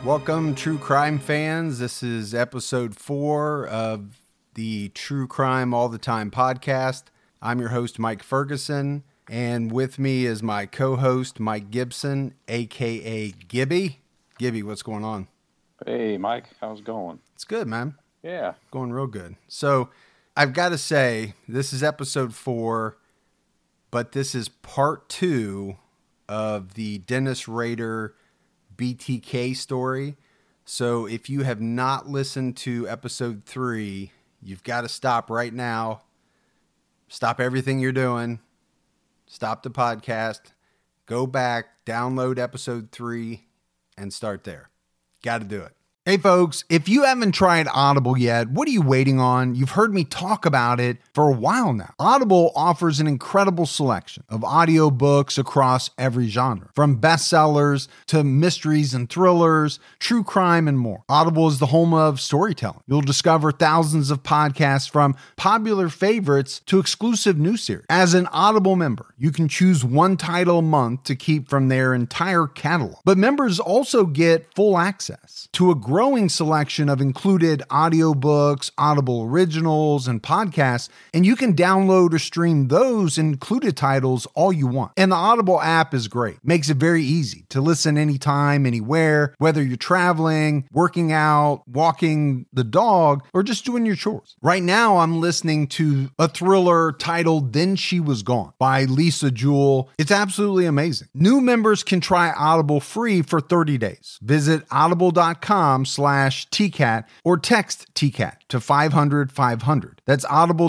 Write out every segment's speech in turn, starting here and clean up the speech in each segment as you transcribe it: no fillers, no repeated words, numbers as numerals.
Welcome, true crime fans. This is episode 4 of the True Crime All the Time podcast. I'm your host, Mike Ferguson, and with me is my co-host, Mike Gibson, aka Gibby. Gibby, what's going on? Hey, Mike, how's it going? It's good, man. Yeah. Going real good. So I've got to say, this is episode 4, but this is part 2 of the Dennis Rader BTK story. So if you have not listened to episode 3, you've got to stop right now. Stop everything you're doing. Stop the podcast. Go back, download episode 3, and start there. Got to do it. Hey folks, if you haven't tried Audible yet, what are you waiting on? You've heard me talk about it for a while now. Audible offers an incredible selection of audiobooks across every genre, from bestsellers to mysteries and thrillers, true crime, and more. Audible is the home of storytelling. You'll discover thousands of podcasts from popular favorites to exclusive new series. As an Audible member, you can choose one title a month to keep from their entire catalog. But members also get full access to a growing selection of included audiobooks, Audible originals, and podcasts, and you can download or stream those included titles all you want. And the Audible app is great. Makes it very easy to listen anytime, anywhere, whether you're traveling, working out, walking the dog, or just doing your chores. Right now, I'm listening to a thriller titled Then She Was Gone by Lisa Jewell. It's absolutely amazing. New members can try Audible free for 30 days. Visit audible.com/TCAT or text TCAT to 500-500. That's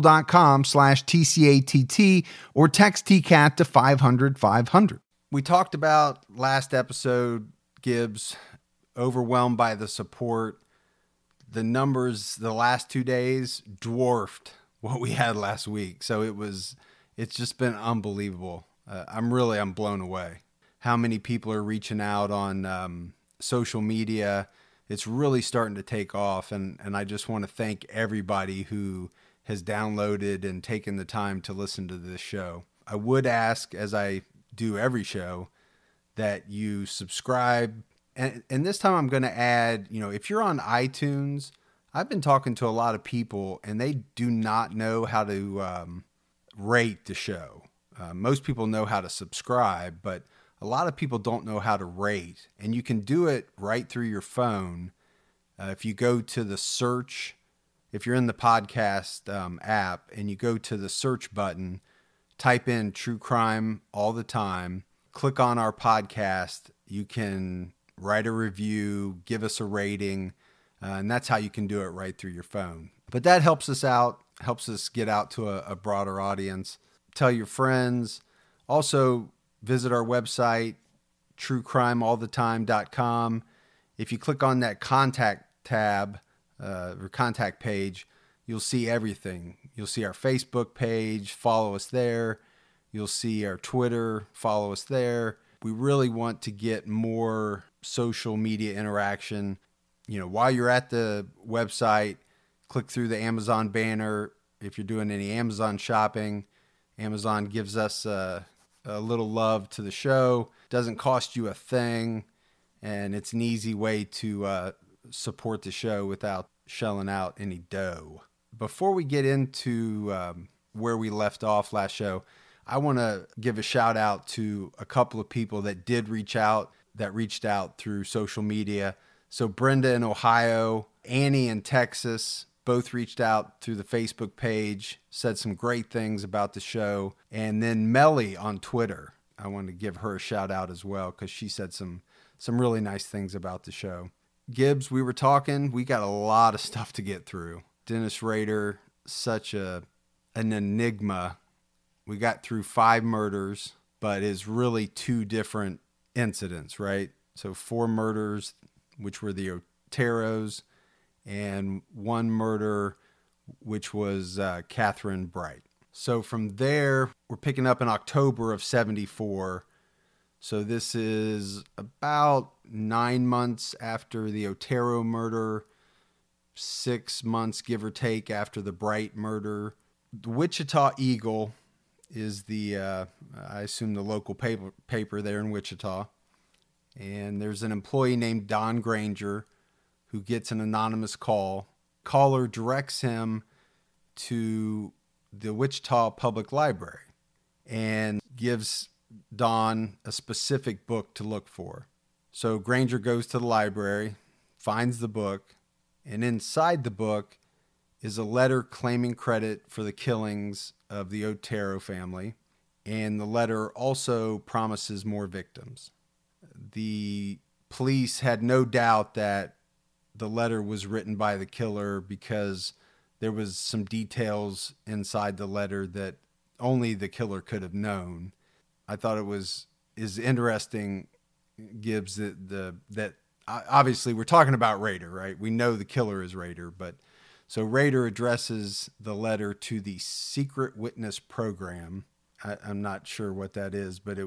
audible.com/TCATT or text TCAT to 500-500. We talked about last episode, Gibbs, overwhelmed by the support. The numbers the last 2 days dwarfed what we had last week. So it's just been unbelievable. I'm blown away. How many people are reaching out on social media. It's really starting to take off, and I just want to thank everybody who has downloaded and taken the time to listen to this show. I would ask, as I do every show, that you subscribe, and this time I'm going to add, if you're on iTunes, I've been talking to a lot of people, and they do not know how to rate the show. Most people know how to subscribe, but a lot of people don't know how to rate, and you can do it right through your phone. If you go to the search, if you're in the podcast app and you go to the search button, type in True Crime All the Time, click on our podcast, you can write a review, give us a rating, and that's how you can do it right through your phone. But that helps us out, helps us get out to a broader audience. Tell your friends. Also, visit our website, truecrimeallthetime.com. If you click on that contact tab or contact page, you'll see everything. You'll see our Facebook page, follow us there. You'll see our Twitter, follow us there. We really want to get more social media interaction. While you're at the website, click through the Amazon banner. If you're doing any Amazon shopping, Amazon gives us a little love to the show. Doesn't cost you a thing, and it's an easy way to support the show without shelling out any dough. Before we get into where we left off last show, I want to give a shout out to a couple of people that did reached out through social media. So Brenda in Ohio, Annie in Texas, both reached out through the Facebook page, said some great things about the show. And then Melly on Twitter, I want to give her a shout out as well, because she said some really nice things about the show. Gibbs, we were talking, we got a lot of stuff to get through. Dennis Rader, such an enigma. We got through 5 murders, but it's really 2 different incidents, right? So 4 murders, which were the Oteros, and 1 murder, which was Catherine Bright. So from there, we're picking up in October of 74. So this is about 9 months after the Otero murder, 6 months, give or take, after the Bright murder. The Wichita Eagle is the, I assume, the local paper there in Wichita. And there's an employee named Don Granger who gets an anonymous call. Caller directs him to the Wichita Public Library and gives Don a specific book to look for. So Granger goes to the library, finds the book, and inside the book is a letter claiming credit for the killings of the Otero family. And the letter also promises more victims. The police had no doubt that the letter was written by the killer because there was some details inside the letter that only the killer could have known. I thought it is interesting, Gibbs, that obviously we're talking about Rader, right? We know the killer is Rader, but so Rader addresses the letter to the Secret Witness Program. I'm not sure what that is, but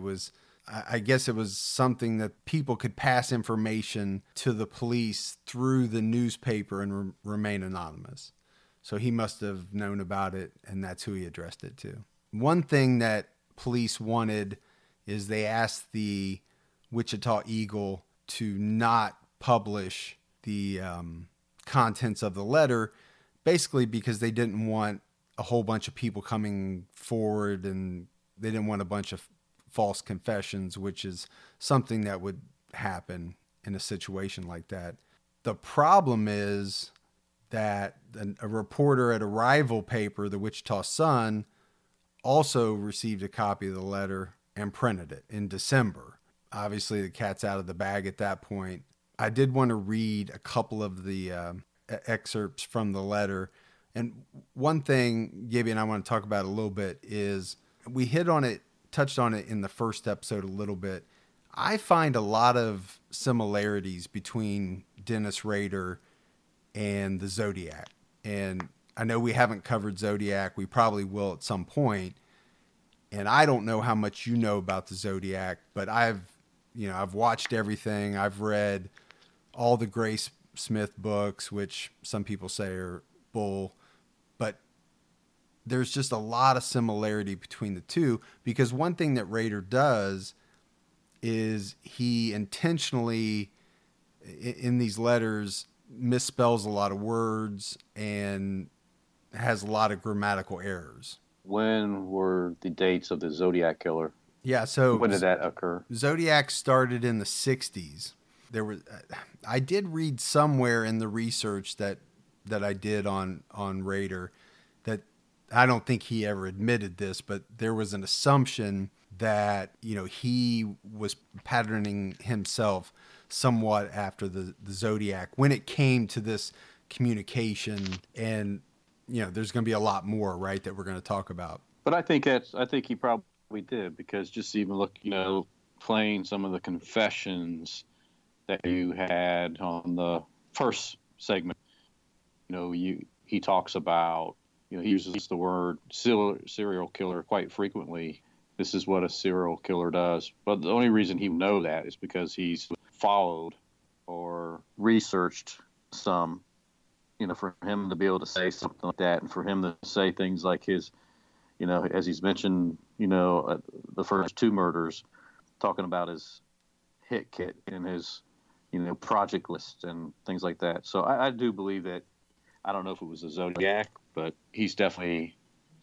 I guess it was something that people could pass information to the police through the newspaper and remain anonymous. So he must have known about it, and that's who he addressed it to. One thing that police wanted is they asked the Wichita Eagle to not publish the contents of the letter, basically because they didn't want a whole bunch of people coming forward, and they didn't want a bunch of false confessions, which is something that would happen in a situation like that. The problem is that a reporter at a rival paper, the Wichita Sun, also received a copy of the letter and printed it in December. Obviously, the cat's out of the bag at that point. I did want to read a couple of the excerpts from the letter. And one thing, Gibby, and I want to talk about a little bit is we touched on it in the first episode a little bit. I find a lot of similarities between Dennis Rader and the Zodiac. And I know we haven't covered Zodiac. We probably will at some point. And I don't know how much you know about the Zodiac, but I've watched everything. I've read all the Grace Smith books, which some people say are bull, but there's just a lot of similarity between the two, because one thing that Rader does is he intentionally, in these letters, misspells a lot of words and has a lot of grammatical errors. When were the dates of the Zodiac killer? Yeah, so when did that occur? Zodiac started in the 60s. I did read somewhere in the research that I did on Rader that I don't think he ever admitted this, but there was an assumption that, he was patterning himself somewhat after the Zodiac when it came to this communication. And, there's going to be a lot more, right, that we're going to talk about. But I think he probably did, because just even look, playing some of the confessions that you had on the first segment, he talks about, he uses the word serial killer quite frequently. This is what a serial killer does. But the only reason he would know that is because he's followed or researched some, for him to be able to say something like that, and for him to say things like his, as he's mentioned, the first two murders, talking about his hit kit and his, project list and things like that. So I do believe that, I don't know if it was a Zodiac, but he's definitely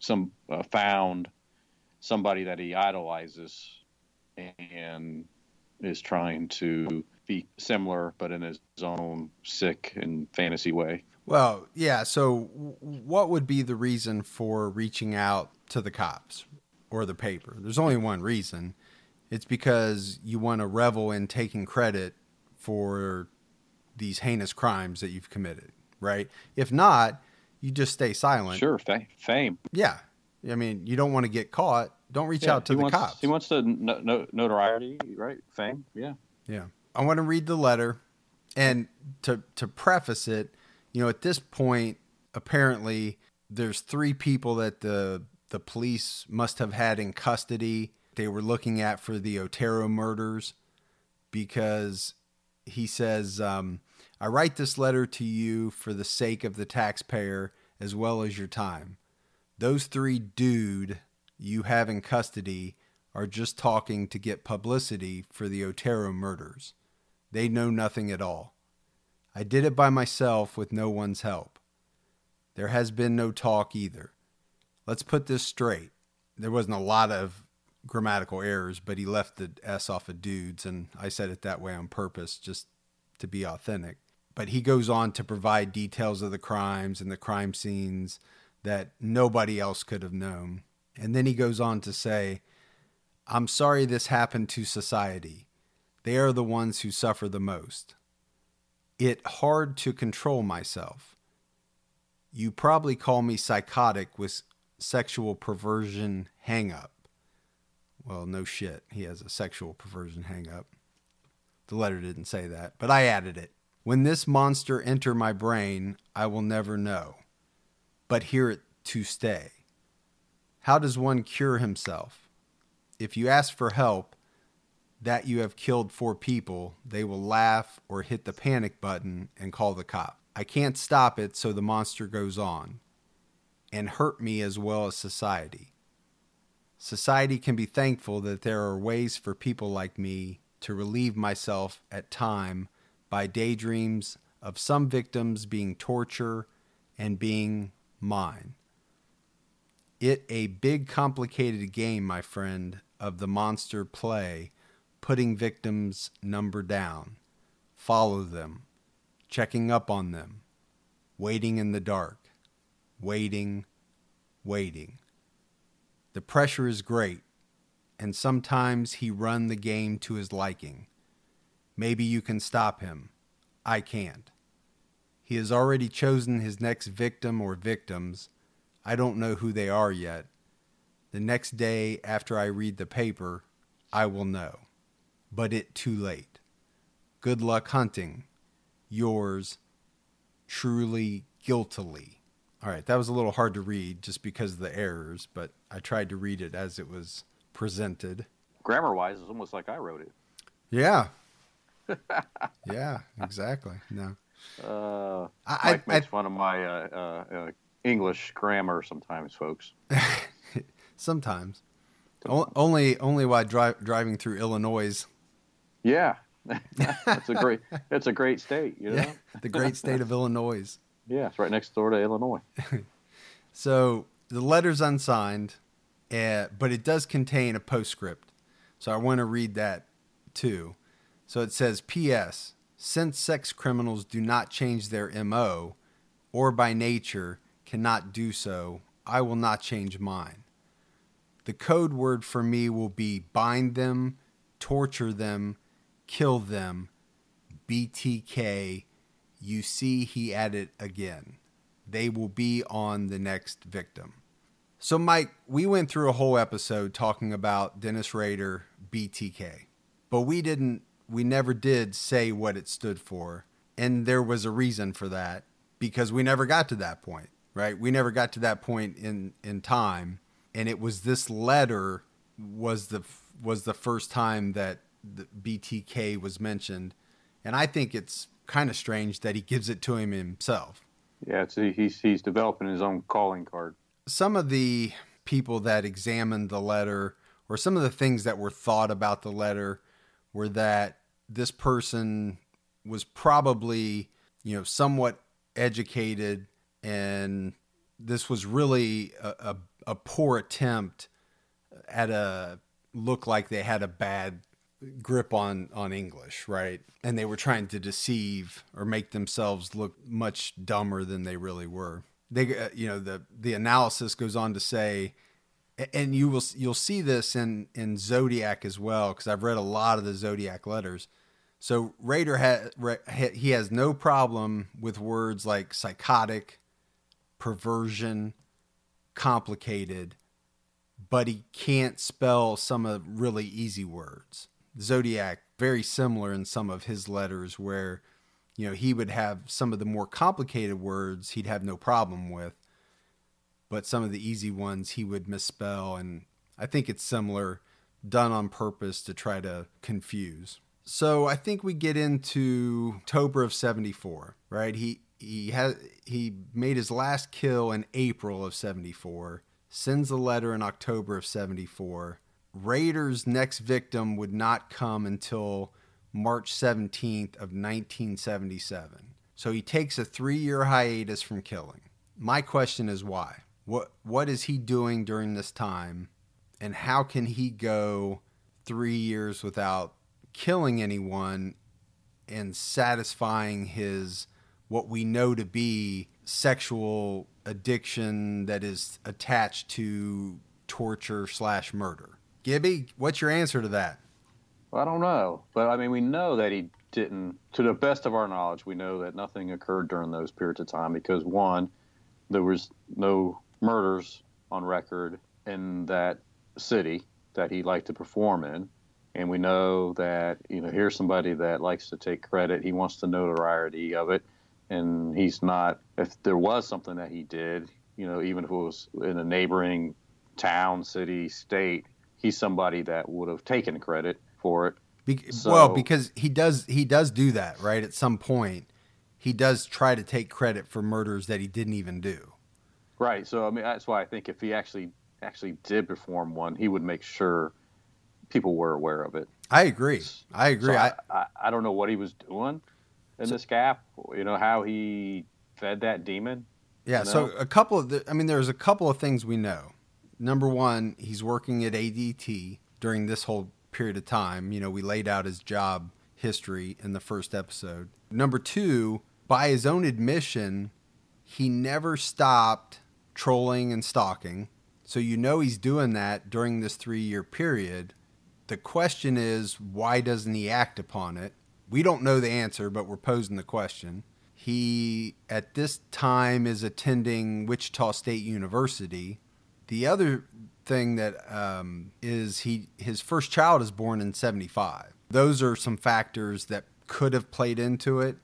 found somebody that he idolizes and is trying to be similar, but in his own sick and fantasy way. Well, yeah. So what would be the reason for reaching out to the cops or the paper? There's only one reason. It's because you want to revel in taking credit for these heinous crimes that you've committed, right? If not, you just stay silent. Sure, fame. Yeah. I mean, you don't want to get caught. Don't reach out to the cops. He wants the notoriety, right? Fame, yeah. Yeah. I want to read the letter. And to preface it, at this point, apparently, there's 3 people that the police must have had in custody. They were looking at for the Otero murders, because he says, I write this letter to you for the sake of the taxpayer as well as your time. Those 3 dude you have in custody are just talking to get publicity for the Otero murders. They know nothing at all. I did it by myself with no one's help. There has been no talk either. Let's put this straight. There wasn't a lot of grammatical errors, but he left the S off of dudes, and I said it that way on purpose just to be authentic. But he goes on to provide details of the crimes and the crime scenes that nobody else could have known. And then he goes on to say, I'm sorry this happened to society. They are the ones who suffer the most. It hard to control myself. You probably call me psychotic with sexual perversion hang-up. Well, no shit. He has a sexual perversion hang-up. The letter didn't say that, but I added it. When this monster enter my brain, I will never know, but hear it to stay. How does one cure himself? If you ask for help, that you have killed 4 people, they will laugh or hit the panic button and call the cop. I can't stop it, so the monster goes on and hurt me as well as society. Society can be thankful that there are ways for people like me to relieve myself at time by daydreams of some victims being torture and being mine. It a big complicated game, my friend, of the monster play, putting victims number down, follow them, checking up on them, waiting in the dark, waiting. The pressure is great, and sometimes he run the game to his liking. Maybe you can stop him. I can't. He has already chosen his next victim or victims. I don't know who they are yet. The next day after I read the paper, I will know. But it too late. Good luck hunting. Yours, truly, guiltily. All right, that was a little hard to read just because of the errors, but I tried to read it as it was presented. Grammar-wise, it's almost like I wrote it. Yeah. Yeah, exactly. No. Mike makes fun of my English grammar sometimes, folks. Sometimes. Only while driving through Illinois. Yeah. It's a great state, you know? Yeah, the great state of Illinois. Yeah, it's right next door to Illinois. So the letter's unsigned, but it does contain a postscript. So I want to read that too. So it says, P.S. Since sex criminals do not change their M.O. or by nature cannot do so, I will not change mine. The code word for me will be bind them, torture them, kill them, BTK. You see, he added again. They will be on the next victim. So, Mike, we went through a whole episode talking about Dennis Rader, BTK, but we never did say what it stood for. And there was a reason for that because we never got to that point, right? We never got to that point in time. And it was this letter was the first time that the BTK was mentioned. And I think it's kind of strange that he gives it to him himself. Yeah, he's developing his own calling card. Some of the people that examined the letter or some of the things that were thought about the letter were that this person was probably, somewhat educated, and this was really a poor attempt at look like they had a bad grip on English, right? And they were trying to deceive or make themselves look much dumber than they really were. They, the analysis goes on to say, and you'll see this in Zodiac as well, because I've read a lot of the Zodiac letters. So Rader he has no problem with words like psychotic, perversion, complicated, but he can't spell some of really easy words. Zodiac, very similar in some of his letters where, he would have some of the more complicated words he'd have no problem with, but some of the easy ones he would misspell. And I think it's similar, done on purpose to try to confuse. So I think we get into October of 74, right? He made his last kill in April of 74, sends a letter in October of 74. Rader's next victim would not come until March 17th of 1977. So he takes a 3-year hiatus from killing. My question is why? What is he doing during this time? And how can he go 3 years without killing anyone and satisfying his, what we know to be, sexual addiction that is attached to torture/murder? Gibby, what's your answer to that? Well, I don't know. But, I mean, we know that he didn't, to the best of our knowledge, we know that nothing occurred during those periods of time because, one, there was no murders on record in that city that he liked to perform in. And we know that, here's somebody that likes to take credit. He wants the notoriety of it. And he's not, if there was something that he did, even if it was in a neighboring town, city, state, he's somebody that would have taken credit for it. Because he does do that, right? At some point, he does try to take credit for murders that he didn't even do. Right. So, I mean, that's why I think if he actually did perform one, he would make sure people were aware of it. I agree. So I don't know what he was doing in this gap, how he fed that demon. Yeah. So there's a couple of things we know. Number one, he's working at ADT during this whole period of time. We laid out his job history in the first episode. Number two, by his own admission, he never stopped trolling and stalking. So he's doing that during this 3-year period. The question is, why doesn't he act upon it? We don't know the answer, but we're posing the question. He, at this time, is attending Wichita State University. The other thing that is his first child is born in 1975. Those are some factors that could have played into it.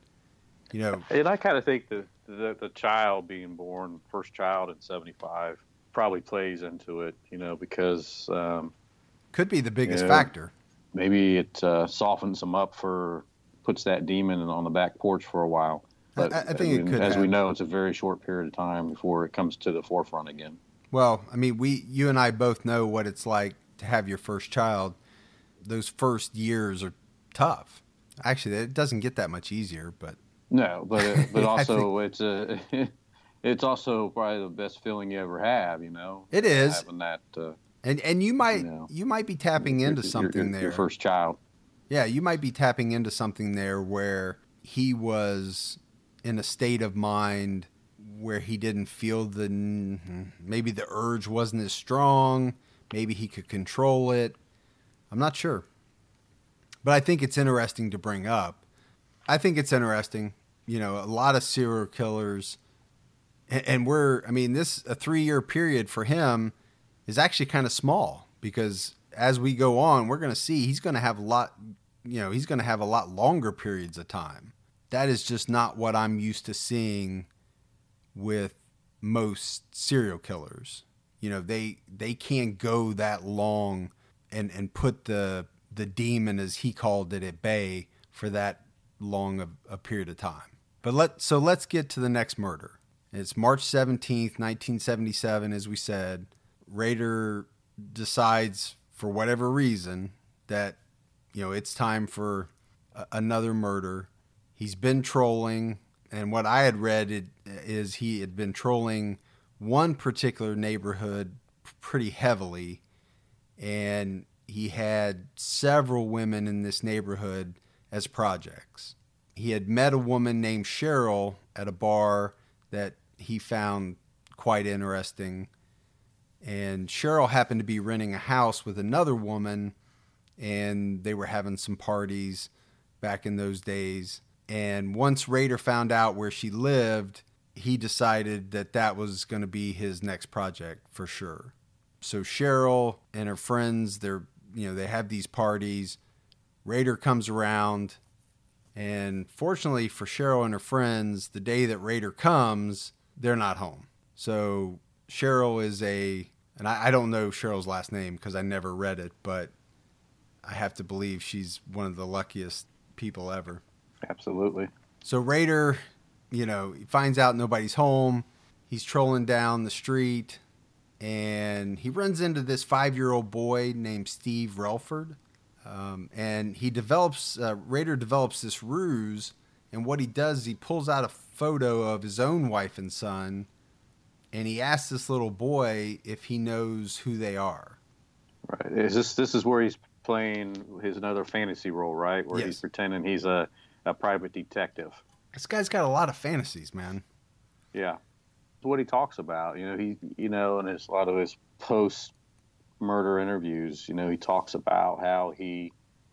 And I kind of think the child being born, first child in 1975, probably plays into it, because could be the biggest factor. Maybe it softens him up puts that demon on the back porch for a while. But I think it could. As we know, it's a very short period of time before it comes to the forefront again. Well, I mean, you and I both know what it's like to have your first child. Those first years are tough. Actually, it doesn't get that much easier, but no, but also it's also probably the best feeling you ever have. It is having that. And you might be tapping into something there. Your first child. Yeah, you might be tapping into something there where he was in a state of mind where he didn't feel maybe the urge wasn't as strong. Maybe he could control it. I'm not sure. But I think it's interesting to bring up. I think it's interesting. A lot of serial killers, and this a 3-year period for him is actually kind of small because as we go on, we're going to see he's going to have a lot longer periods of time. That is just not what I'm used to seeing with most serial killers. They can't go that long and put the demon, as he called it, at bay for that long a period of time. But let's get to the next murder. It's March 17th, 1977, as we said. Rader decides, for whatever reason, that it's time for another murder. He's been trolling, and what I had read is he had been trolling one particular neighborhood pretty heavily, and he had several women in this neighborhood as projects. He had met a woman named Cheryl at a bar that he found quite interesting, and Cheryl happened to be renting a house with another woman, and they were having some parties back in those days. And once Rader found out where she lived, he decided that was going to be his next project for sure. So Cheryl and her friends, they have these parties. Rader comes around, and fortunately for Cheryl and her friends, the day that Rader comes, they're not home. So Cheryl is and I don't know Cheryl's last name because I never read it, but I have to believe she's one of the luckiest people ever. Absolutely. So Rader, he finds out nobody's home. He's trolling down the street, and he runs into this 5-year-old boy named Steve Relford. And Rader develops this ruse, and what he does is he pulls out a photo of his own wife and son, and he asks this little boy if he knows who they are. Right. This is where he's playing his another fantasy role, right? Where he's pretending he's a private detective. This guy's got a lot of fantasies, man. Yeah. What he talks about, in a lot of his post-murder interviews, he talks about how the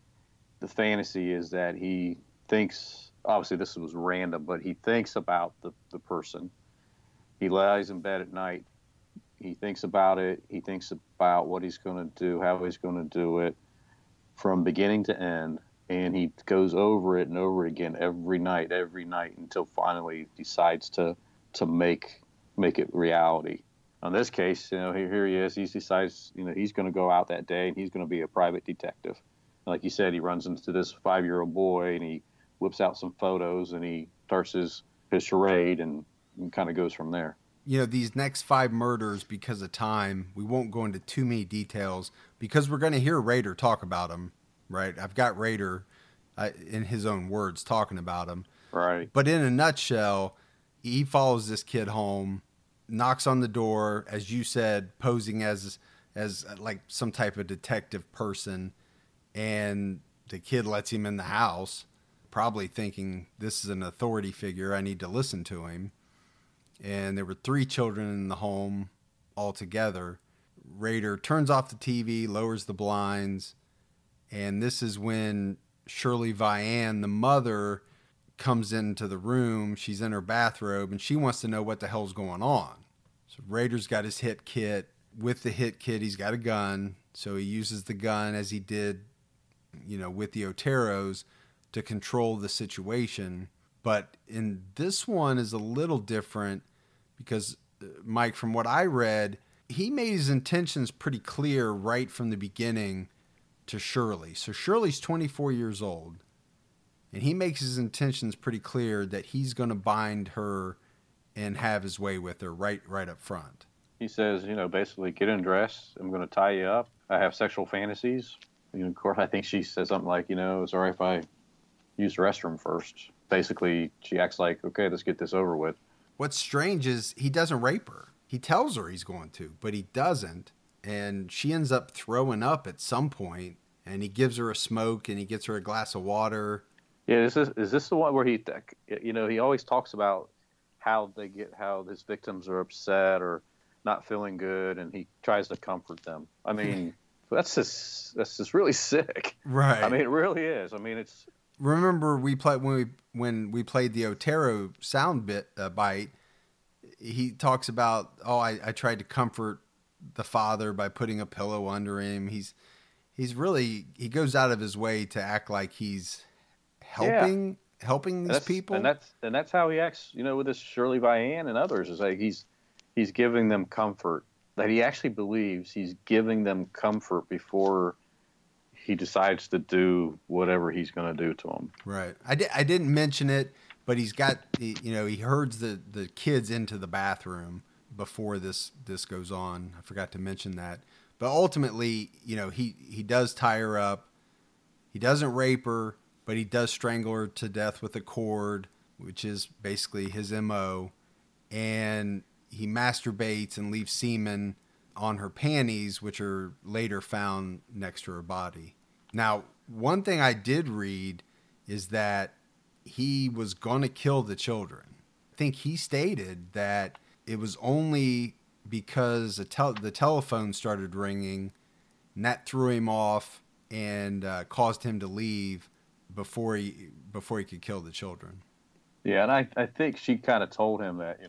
fantasy is that he thinks, obviously this was random, but he thinks about the person. He lies in bed at night. He thinks about it. He thinks about what he's going to do, how he's going to do it from beginning to end. And he goes over it and over again every night until finally decides to make it reality. In this case, here he is. He decides, he's going to go out that day and he's going to be a private detective. Like you said, he runs into this 5-year-old boy and he whips out some photos and he starts his charade and kind of goes from there. These next 5 murders, because of time, we won't go into too many details because we're going to hear Rader talk about them, right? I've got Rader in his own words talking about them. Right. But in a nutshell, he follows this kid home, knocks on the door, as you said, posing as like some type of detective person, and the kid lets him in the house, probably thinking this is an authority figure, I need to listen to him. And there were 3 children in the home altogether. Rader turns off the TV, lowers the blinds, and this is when Shirley Vian, the mother, comes into the room. She's in her bathrobe, and she wants to know what the hell's going on. So Rader's got his hit kit. With the hit kit, he's got a gun, so he uses the gun as he did, with the Oteros to control the situation. But in this one is a little different because, Mike, from what I read, he made his intentions pretty clear right from the beginning to Shirley. So Shirley's 24 years old, and he makes his intentions pretty clear that he's going to bind her and have his way with her right up front. He says, basically, get undressed. I'm going to tie you up. I have sexual fantasies. Of course, I think she says something like, it's all right if I use the restroom first. Basically, she acts like, okay, let's get this over with. What's strange is he doesn't rape her. He tells her he's going to, but he doesn't. And she ends up throwing up at some point, and he gives her a smoke and he gets her a glass of water. Yeah, is this the one where he always talks about how his victims are upset or not feeling good, and he tries to comfort them. I mean, that's just really sick. Right. I mean, it really is. I mean, it's. Remember when we played the Otero sound bite, he talks about, I tried to comfort the father by putting a pillow under him. He goes out of his way to act like he's helping these people. And that's how he acts, with this Shirley Vian and others, is like he's giving them comfort, that he actually believes he's giving them comfort before he decides to do whatever he's going to do to them. Right. I didn't mention it, but he's got, he herds the kids into the bathroom before this goes on. I forgot to mention that. But ultimately, he does tie her up. He doesn't rape her, but he does strangle her to death with a cord, which is basically his MO. And he masturbates and leaves semen on her panties, which are later found next to her body. Now, one thing I did read is that he was going to kill the children. I think he stated that it was only because the telephone started ringing, and that threw him off and caused him to leave before he could kill the children. Yeah, and I think she kind of told him that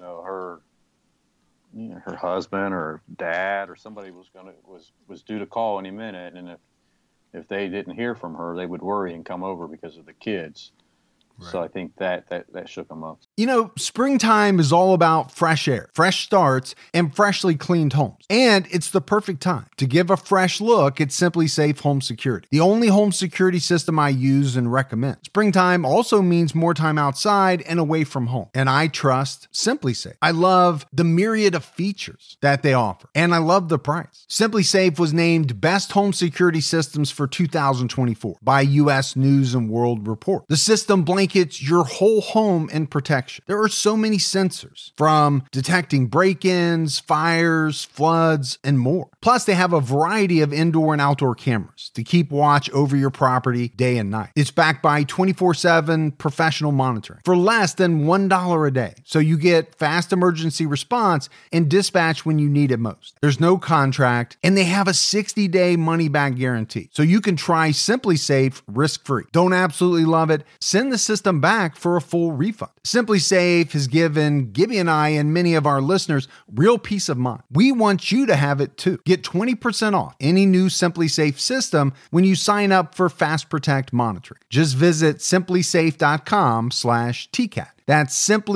her husband or dad or somebody was due to call any minute, and if they didn't hear from her, they would worry and come over because of the kids. So I think that shook them up. You know, springtime is all about fresh air, fresh starts, and freshly cleaned homes. And it's the perfect time to give a fresh look at SimpliSafe Home Security, the only home security system I use and recommend. Springtime also means more time outside and away from home. And I trust SimpliSafe. I love the myriad of features that they offer, and I love the price. SimpliSafe was named Best Home Security Systems for 2024 by U.S. News and World Report. The system blankets your whole home in protection. There are so many sensors, from detecting break-ins, fires, floods, and more. Plus, they have a variety of indoor and outdoor cameras to keep watch over your property day and night. It's backed by 24/7 professional monitoring for less than $1 a day. So you get fast emergency response and dispatch when you need it most. There's no contract, and they have a 60-day money-back guarantee. So you can try SimpliSafe risk-free. Don't absolutely love it? Send the system back for a full refund. SimpliSafe has given Gibby and I and many of our listeners real peace of mind. We want you to have it too. Get 20% off any new SimpliSafe system when you sign up for Fast Protect monitoring. Just visit simplisafe.com/TCAT. That's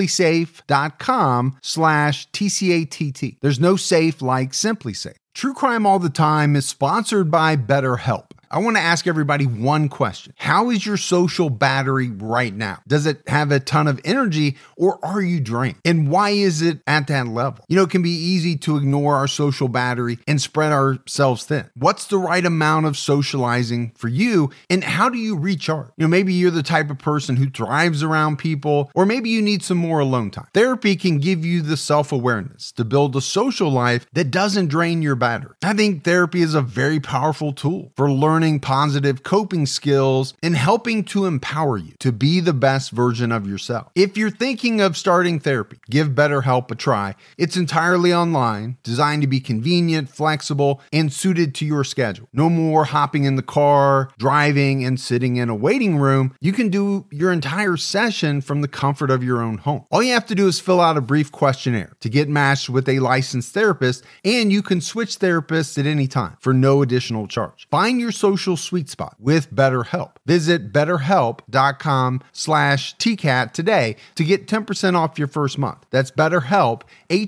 simplisafe.com/TCATT. There's no safe like SimpliSafe. True Crime All the Time is sponsored by BetterHelp. I want to ask everybody one question. How is your social battery right now? Does it have a ton of energy, or are you drained? And why is it at that level? You know, it can be easy to ignore our social battery and spread ourselves thin. What's the right amount of socializing for you, and how do you recharge? You know, maybe you're the type of person who thrives around people, or maybe you need some more alone time. Therapy can give you the self-awareness to build a social life that doesn't drain your battery. I think therapy is a very powerful tool for learning positive coping skills and helping to empower you to be the best version of yourself. If you're thinking of starting therapy, give BetterHelp a try. It's entirely online, designed to be convenient, flexible, and suited to your schedule. No more hopping in the car, driving, and sitting in a waiting room. You can do your entire session from the comfort of your own home. All you have to do is fill out a brief questionnaire to get matched with a licensed therapist, and you can switch therapists at any time for no additional charge. Find your social sweet spot with BetterHelp. Visit betterhelp.com/TCAT today to get 10% off your first month. That's BetterHelp,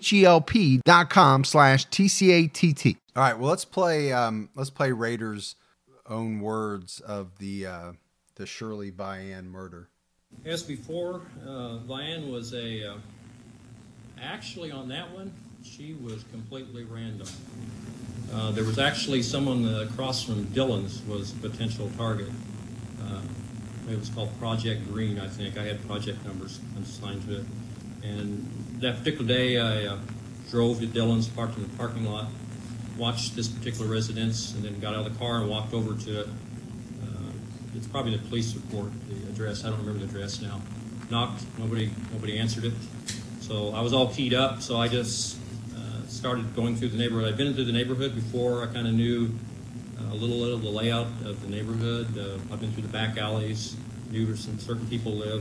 HELP.com/TCATT. All right, well, let's play Rader's own words of the Shirley Vian murder. As before, Vian was actually on that one, she was completely random. There was actually someone across from Dillon's was a potential target. It was called Project Green, I think. I had project numbers assigned to it. And that particular day, I drove to Dillon's, parked in the parking lot, watched this particular residence, and then got out of the car and walked over to it. It's probably the police report, the address. I don't remember the address now. Knocked, nobody answered it. So I was all keyed up, so I just started going through the neighborhood. I'd been through the neighborhood before. I kind of knew a little of the layout of the neighborhood. I've been through the back alleys, knew where some certain people lived.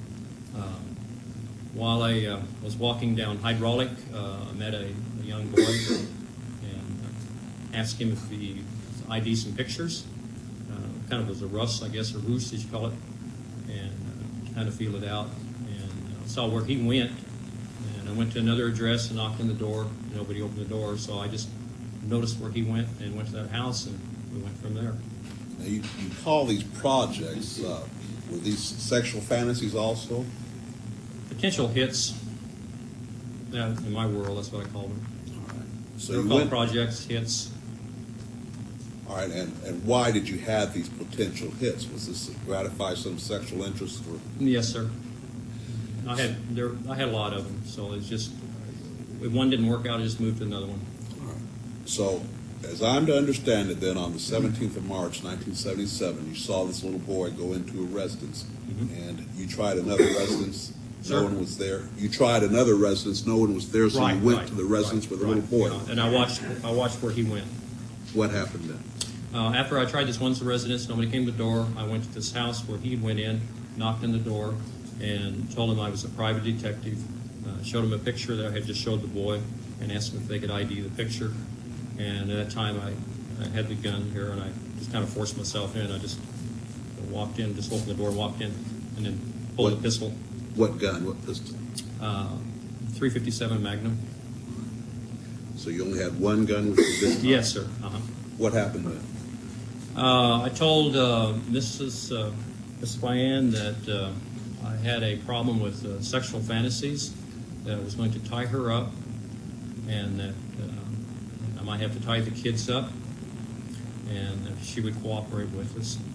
While I was walking down Hydraulic, I met a young boy and asked him if he ID some pictures. Kind of was a rust, I guess, or roost, as you call it, and kind of feel it out. And saw where he went. And I went to another address and knocked on the door. Nobody opened the door, so I just noticed where he went and went to that house, and we went from there. Now you call these projects, were these sexual fantasies also? Potential hits. Yeah, in my world, that's what I call them. All right. So They're you called went, projects, hits. all right, and why did you have these potential hits? Was this to gratify some sexual interest? Or? Yes, sir. I had a lot of them, so it's just, if one didn't work out, I just moved to another one. All right. So, as I'm to understand it, then on the 17th of March, 1977, you saw this little boy go into a residence, and you tried another residence. No one was there. You tried another residence. No one was there, so you went to the residence with the little boy. Yeah. And I watched where he went. What happened then? After I tried this once residence, nobody came to the door. I went to this house where he went in, knocked on the door, and told him I was a private detective. Showed him a picture that I had just showed the boy, and asked him if they could ID the picture. And at that time, I had the gun here, and I just kind of forced myself in. I just walked in, just opened the door, walked in, and then pulled a pistol, What gun? What pistol? 357 Magnum. So you only had one gun with you this time? Yes, sir. Uh-huh. What happened then? I told Mrs. Vian that I had a problem with sexual fantasies, that I was going to tie her up, and that I might have to tie the kids up, and she would cooperate with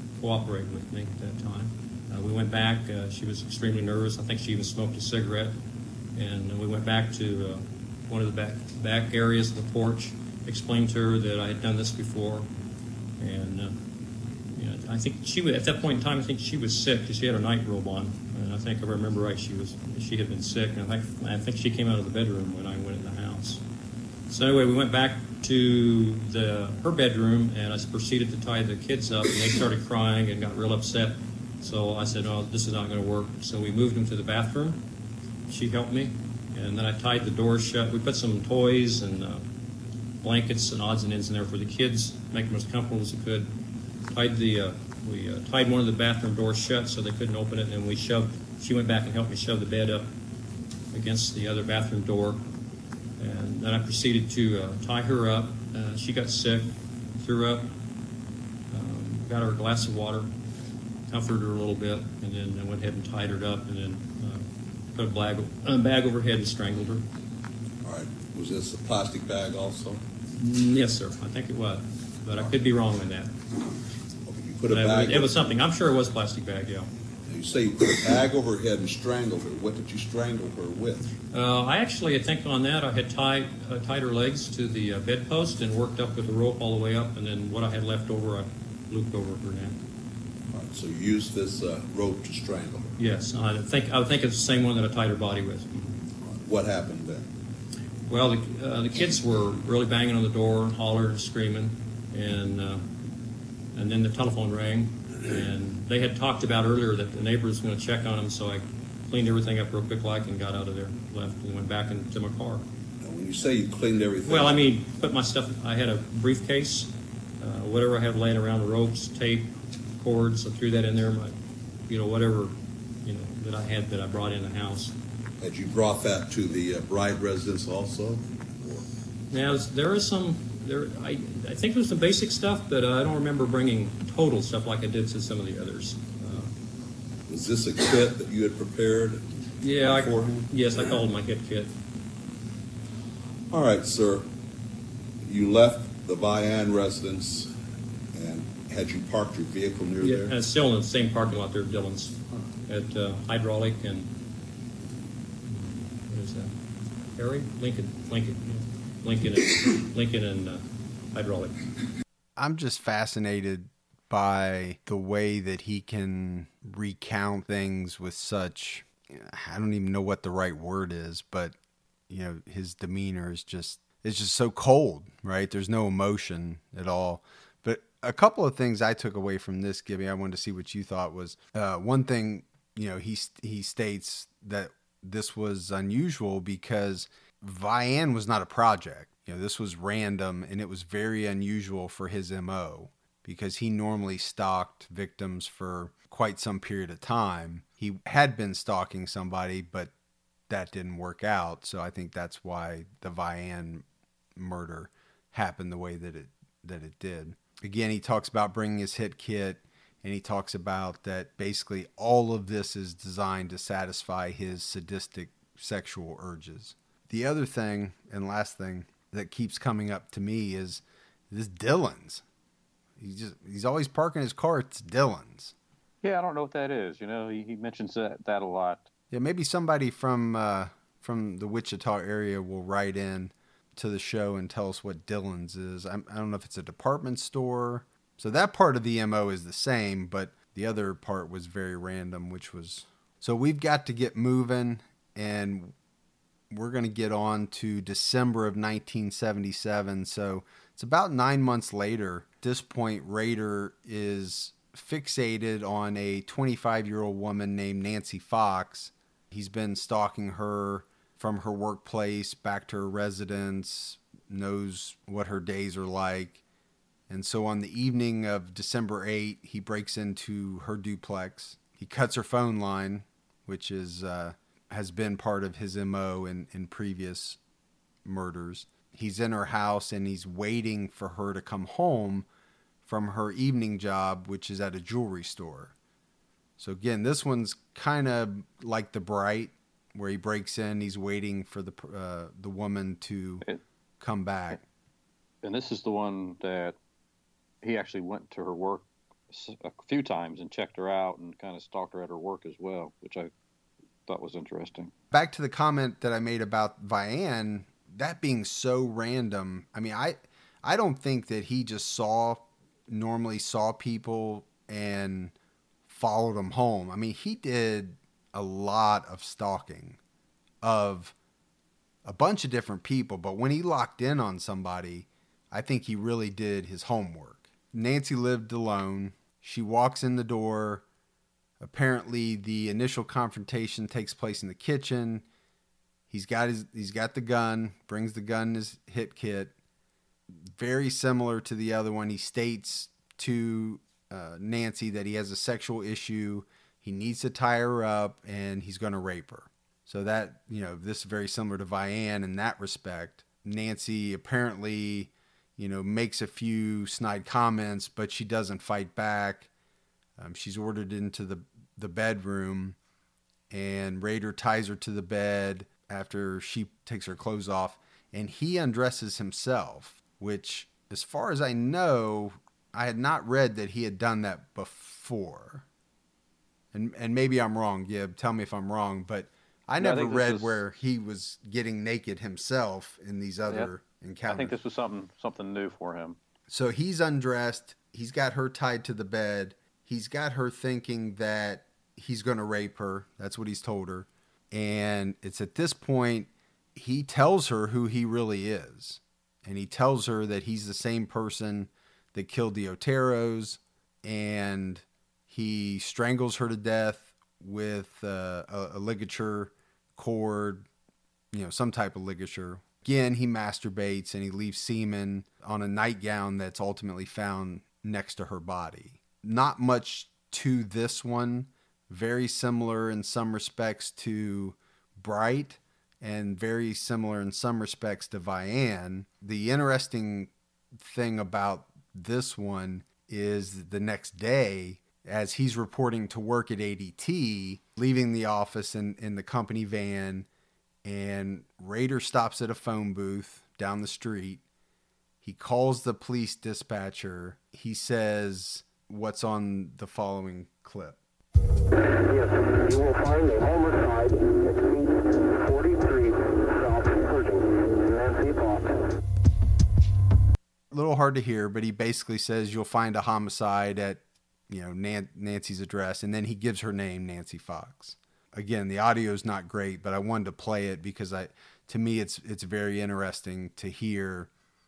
me at that time. We went back. She was extremely nervous. I think she even smoked a cigarette. And we went back to one of the back areas of the porch, explained to her that I had done this before. And I think at that point in time, I think she was sick because she had a night robe on. And I think if I remember right, she had been sick. And I think she came out of the bedroom when I went in the house. So anyway, we went back to her bedroom, and I proceeded to tie the kids up, and they started crying and got real upset. So I said, "Oh, this is not going to work." So we moved them to the bathroom. She helped me, and then I tied the doors shut. We put some toys and blankets and odds and ends in there for the kids, make them as comfortable as we could. We tied one of the bathroom doors shut so they couldn't open it, and she went back and helped me shove the bed up against the other bathroom door. And then I proceeded to tie her up. She got sick, threw up, got her a glass of water, comforted her a little bit, and then I went ahead and tied her up, and then put a bag over her head and strangled her. All right. Was this a plastic bag also? Yes, sir. I think it was, but I could be wrong on that. Okay, you put a bag. It was something. I'm sure it was a plastic bag. Yeah. You say you put a bag over her head and strangled her. What did you strangle her with? I think on that I had tied her legs to the bedpost and worked up with the rope all the way up, and then what I had left over I looped over her neck. All right, so you used this rope to strangle her. Yes, I think it's the same one that I tied her body with. What happened then? Well, the kids were really banging on the door, hollering, screaming, and then the telephone rang, and they had talked about earlier that the neighbor was going to check on them, so I cleaned everything up real quick like and got out of there, left, and went back into my car. Now, when you say you cleaned everything Well, up, I mean, put my stuff, I had a briefcase, whatever I had laying around, ropes, tape, cords, I threw that in there, whatever, that I had that I brought in the house. had you brought that to the bride residence also? Now, there is some, I think there's some basic stuff, but I don't remember bringing total stuff like I did to some of the others. Was this a kit that you had prepared? Yeah, beforehand? yes, I called my hit kit. All right, sir. You left the Vian residence, and had you parked your vehicle near Yeah, there? and it's still in the same parking lot there at Dillon's, at Hydraulic and, what is that? Harry? Lincoln and Hydraulic. I'm just fascinated by the way that he can recount things with such, I don't even know what the right word is, but his demeanor is just, it's just so cold, right? There's no emotion at all. But a couple of things I took away from this, Gibby, I wanted to see what you thought was, one thing, he states that this was unusual because Vian was not a project. This was random, and it was very unusual for his MO because he normally stalked victims for quite some period of time. He had been stalking somebody, but that didn't work out. So I think that's why the Vian murder happened the way that it did. Again, he talks about bringing his hit kit, and he talks about that basically all of this is designed to satisfy his sadistic sexual urges. The other thing and last thing that keeps coming up to me is this Dillon's. He's always parking his car at Dillon's. Yeah, I don't know what that is. He mentions that a lot. Yeah, maybe somebody from the Wichita area will write in to the show and tell us what Dillon's is. I don't know if it's a department store. So that part of the MO is the same, but the other part was very random, which was... So we've got to get moving, and we're going to get on to December of 1977. So it's about 9 months later. At this point, Rader is fixated on a 25-year-old woman named Nancy Fox. He's been stalking her from her workplace back to her residence, knows what her days are like. And so on the evening of December 8, he breaks into her duplex. He cuts her phone line, which is has been part of his MO in previous murders. He's in her house and he's waiting for her to come home from her evening job, which is at a jewelry store. So again, this one's kind of like The Bright, where he breaks in, he's waiting for the woman to come back. And this is the one that he actually went to her work a few times and checked her out and kind of stalked her at her work as well, which I thought was interesting. Back to the comment that I made about Vianne, that being so random. I mean, I don't think that he just normally saw people and followed them home. I mean, he did a lot of stalking of a bunch of different people, but when he locked in on somebody, I think he really did his homework. Nancy lived alone. She walks in the door. Apparently, the initial confrontation takes place in the kitchen. He's got the gun, brings the gun in his hit kit. Very similar to the other one. He states to Nancy that he has a sexual issue. He needs to tie her up and he's going to rape her. So that, this is very similar to Vianne in that respect. Nancy apparently, makes a few snide comments, but she doesn't fight back. She's ordered into the bedroom, and Rader ties her to the bed after she takes her clothes off, and he undresses himself, which, as far as I know, I had not read that he had done that before. And maybe I'm wrong, Gib. Tell me if I'm wrong, but I never read where he was getting naked himself in these other encounters. I think this was something new for him. So he's undressed. He's got her tied to the bed. He's got her thinking that he's going to rape her. That's what he's told her. And it's at this point he tells her who he really is. And he tells her that he's the same person that killed the Oteros. And he strangles her to death with a ligature cord, some type of ligature. Again, he masturbates and he leaves semen on a nightgown that's ultimately found next to her body. Not much to this one. Very similar in some respects to Bright and very similar in some respects to Vianne. The interesting thing about this one is the next day, as he's reporting to work at ADT, leaving the office in the company van, and Rader stops at a phone booth down the street. He calls the police dispatcher. He says what's on the following clip. Yes, you will find a homicide at Suite 43 South Pershing, Nancy Fox. A little hard to hear, but he basically says you'll find a homicide at Nancy's address, and then he gives her name, Nancy Fox. Again, the audio is not great, but I wanted to play it because to me it's very interesting to hear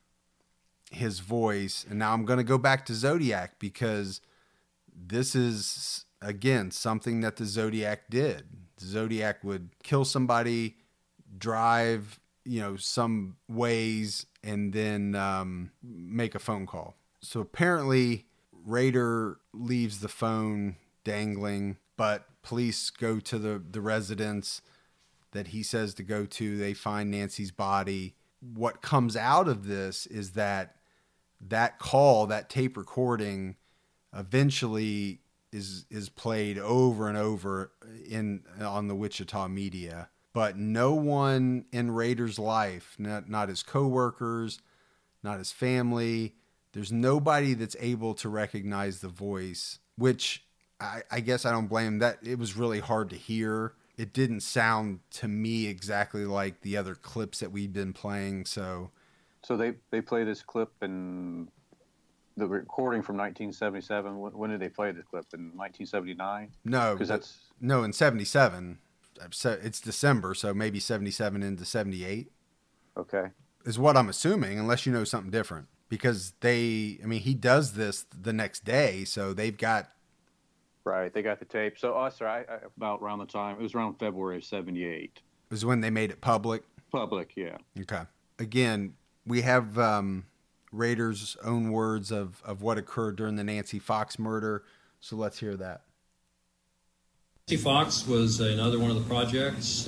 his voice. And now I'm going to go back to Zodiac because this is, again, something that the Zodiac did. The Zodiac would kill somebody, drive, some ways, and then make a phone call. So apparently Rader leaves the phone dangling, but police go to the residence that he says to go to. They find Nancy's body. What comes out of this is that call, that tape recording, eventually is played over and over on the Wichita media. But no one in Rader's life, not his coworkers, not his family, there's nobody that's able to recognize the voice, which I guess I don't blame him. That it was really hard to hear. It didn't sound to me exactly like the other clips that we've been playing. So they play this clip in the recording from 1977. When did they play this clip? In 1979? No, in 77. It's December, so maybe 77 into 78. Okay, is what I'm assuming, unless you know something different. Because he does this the next day, so they've got. Right, they got the tape. So, about around the time, it was around February of 78. Was when they made it public? Public, yeah. Okay. Again, we have Rader's own words of what occurred during the Nancy Fox murder, so let's hear that. Fox was another one of the projects.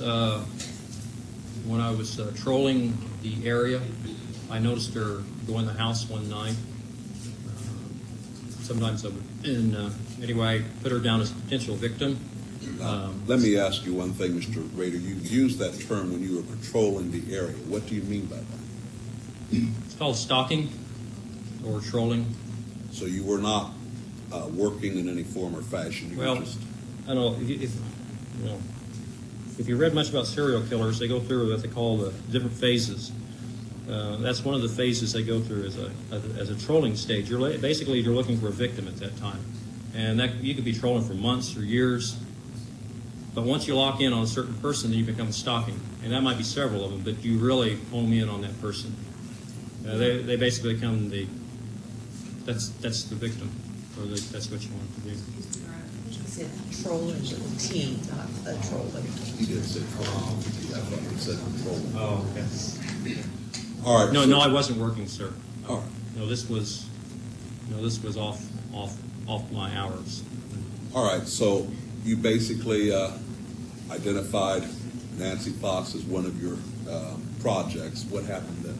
When I was trolling the area, I noticed her go in the house one night. Sometimes I would, anyway, I put her down as a potential victim. Let me ask you one thing, Mr. Rader. You used that term when you were patrolling the area. What do you mean by that? It's called stalking or trolling. So you were not working in any form or fashion. You were just... I don't know if you read much about serial killers, they go through what they call the different phases. That's one of the phases they go through as a trolling stage. You're looking for a victim at that time, and that you could be trolling for months or years. But once you lock in on a certain person, then you become stalking, and that might be several of them. But you really home in on that person. They basically become that's the victim, or that's what you want to do. He said trolling with a T, not a trolling. He did say trolling. I thought he said trolling. Oh, okay. All right. No, I wasn't working, sir. All right. No, this was off my hours. All right. So you basically identified Nancy Fox as one of your projects. What happened then?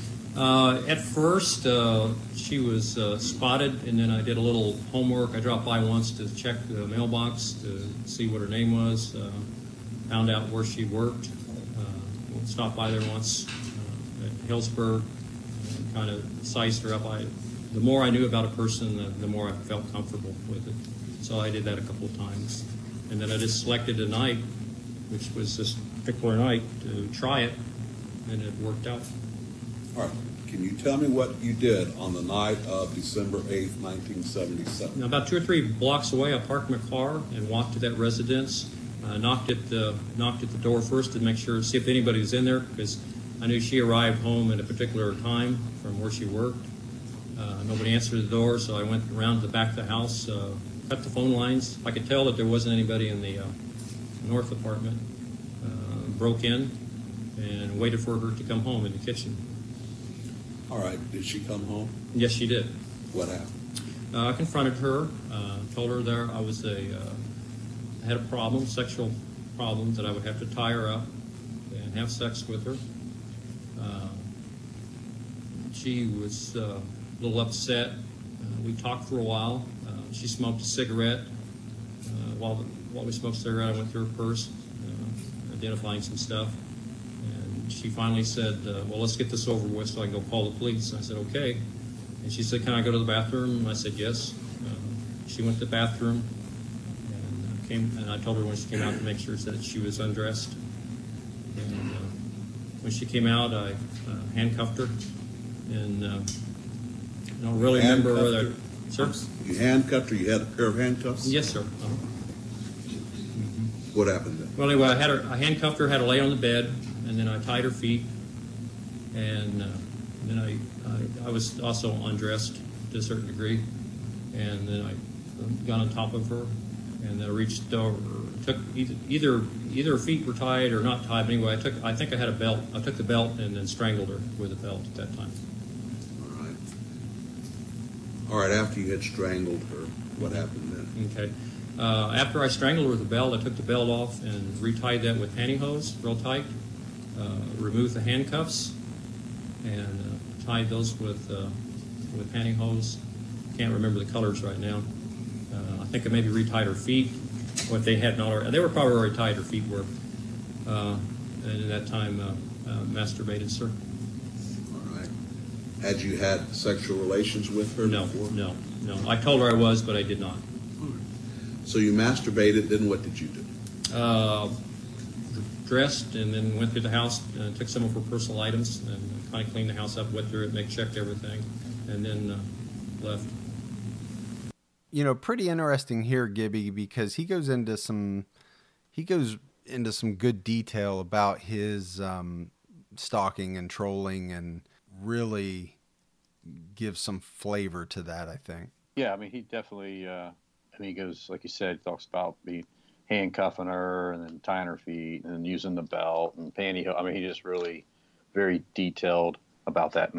At first, she was spotted, and then I did a little homework. I dropped by once to check the mailbox to see what her name was, found out where she worked, stopped by there once at Hillsburg, kind of sized her up. The more I knew about a person, the more I felt comfortable with it. So I did that a couple of times. And then I just selected a night, which was this particular night, to try it, and it worked out. All right. Can you tell me what you did on the night of December 8th, 1977? Now, about 2 or 3 blocks away, I parked my car and walked to that residence. Knocked at the door first to make sure, see if anybody was in there, because I knew she arrived home at a particular time from where she worked. Nobody answered the door, so I went around to the back of the house, cut the phone lines. I could tell that there wasn't anybody in the north apartment. Broke in and waited for her to come home in the kitchen. All right. Did she come home? Yes, she did. What happened? I confronted her, told her there I was had a problem, sexual problem, that I would have to tie her up and have sex with her. She was a little upset. We talked for a while. She smoked a cigarette. While we smoked a cigarette, I went through her purse, identifying some stuff. And she finally said, well, let's get this over with so I can go call the police. And I said, okay. And she said, can I go to the bathroom? And I said, yes. She went to the bathroom and I told her when she came out to make sure that she was undressed. And when she came out, I handcuffed her. And I don't really remember whether... Sir? You handcuffed her? You had a pair of handcuffs? Yes, sir. What happened then? Well, anyway, I handcuffed her, had her lay on the bed, and then I tied her feet, and then I was also undressed to a certain degree, and then I got on top of her, and then I reached over, took either her feet were tied or not tied. But anyway, I think I had a belt. I took the belt and then strangled her with a belt at that time. All right. After you had strangled her, what happened then? Okay. After I strangled her with the belt, I took the belt off and retied that with pantyhose real tight. Removed the handcuffs and tied those with pantyhose. Can't remember the colors right now. I think I maybe retied her feet. What they had not already, they were probably already tied. Her feet were, and at that time masturbated, sir. All right. Had you had sexual relations with her before? No. I told her I was, but I did not. So you masturbated, then what did you do? Dressed and then went through the house, took some of her personal items and kind of cleaned the house up, went through it, checked everything, and then left. You know, pretty interesting here, Gibby, because he goes into some good detail about his stalking and trolling, and really gives some flavor to that, I think. Yeah, I mean, he definitely. He goes, like you said, talks about handcuffing her and then tying her feet and then using the belt and pantyhose. I mean, he just really very detailed about that night.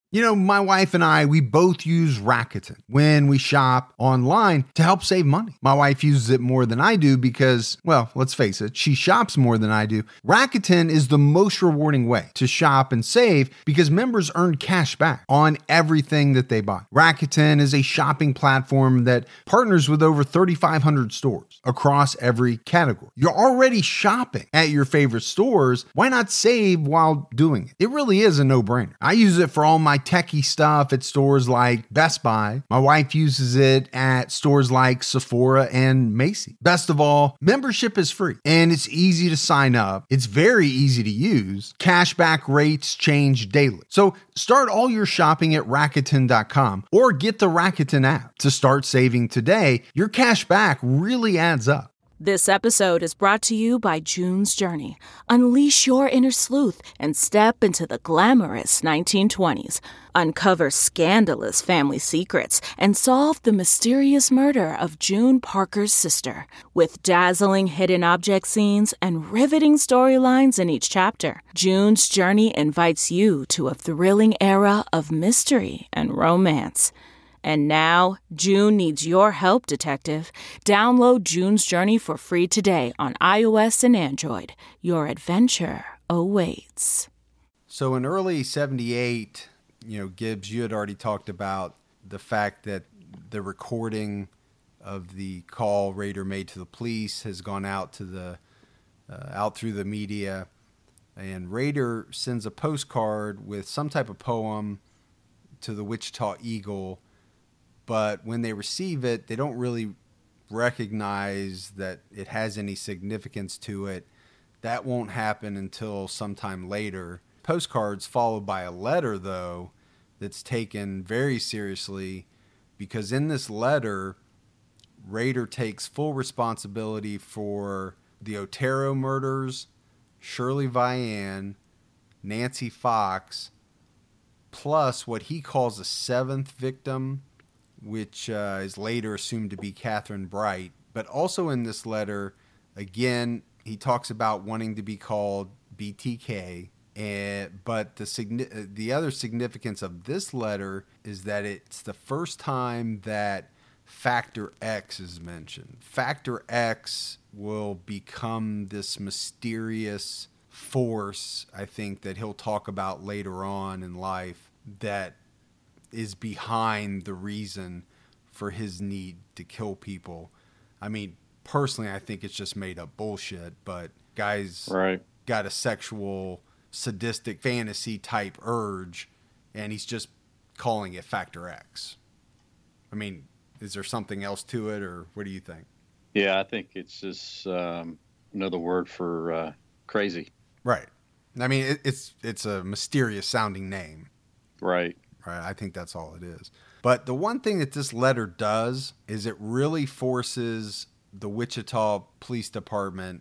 You know, my wife and I, we both use Rakuten when we shop online to help save money. My wife uses it more than I do because, well, let's face it, she shops more than I do. Rakuten is the most rewarding way to shop and save because members earn cash back on everything that they buy. Rakuten is a shopping platform that partners with over 3,500 stores across every category. You're already shopping at your favorite stores. Why not save while doing it? It really is a no-brainer. I use it for all my techie stuff at stores like Best Buy. My wife uses it at stores like Sephora and Macy's. Best of all, membership is free and it's easy to sign up. It's very easy to use. Cashback rates change daily. So start all your shopping at Rakuten.com or get the Rakuten app to start saving today. Your cash back really adds up. This episode is brought to you by June's Journey. Unleash your inner sleuth and step into the glamorous 1920s. Uncover scandalous family secrets and solve the mysterious murder of June Parker's sister. With dazzling hidden object scenes and riveting storylines in each chapter, June's Journey invites you to a thrilling era of mystery and romance. And now, June needs your help, detective. Download June's Journey for free today on iOS and Android. Your adventure awaits. So in early 78, Gibbs, you had already talked about the fact that the recording of the call Rader made to the police has gone out to out through the media. And Rader sends a postcard with some type of poem to the Wichita Eagle. But when they receive it, they don't really recognize that it has any significance to it. That won't happen until sometime later. Postcards followed by a letter, though, that's taken very seriously because in this letter, Rader takes full responsibility for the Otero murders, Shirley Vian, Nancy Fox, plus what he calls a seventh victim, which is later assumed to be Catherine Bright. But also in this letter, again, he talks about wanting to be called BTK. But the other significance of this letter is that it's the first time that Factor X is mentioned. Factor X will become this mysterious force, I think, that he'll talk about later on in life that is behind the reason for his need to kill people. I mean, personally, I think it's just made up bullshit, but guy's got a sexual, sadistic fantasy type urge, and he's just calling it Factor X. I mean, is there something else to it, or what do you think? Yeah, I think it's just another word for crazy. Right. I mean, it's a mysterious sounding name. Right. I think that's all it is. But the one thing that this letter does is it really forces the Wichita Police Department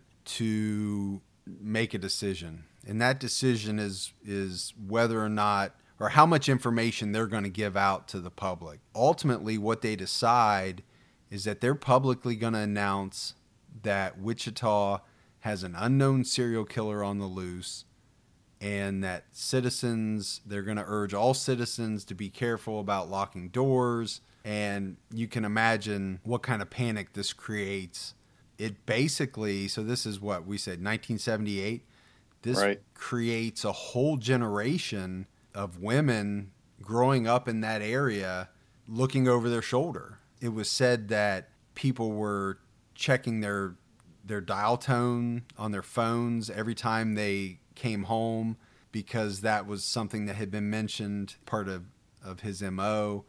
to make a decision. And that decision is whether or not, or how much information they're going to give out to the public. Ultimately, what they decide is that they're publicly going to announce that Wichita has an unknown serial killer on the loose, and that they're going to urge all citizens to be careful about locking doors. And you can imagine what kind of panic this creates. It basically, so this is what we said, 1978. This creates a whole generation of women growing up in that area looking over their shoulder. It was said that people were checking their dial tone on their phones every time they came home because that was something that had been mentioned, part of his MO.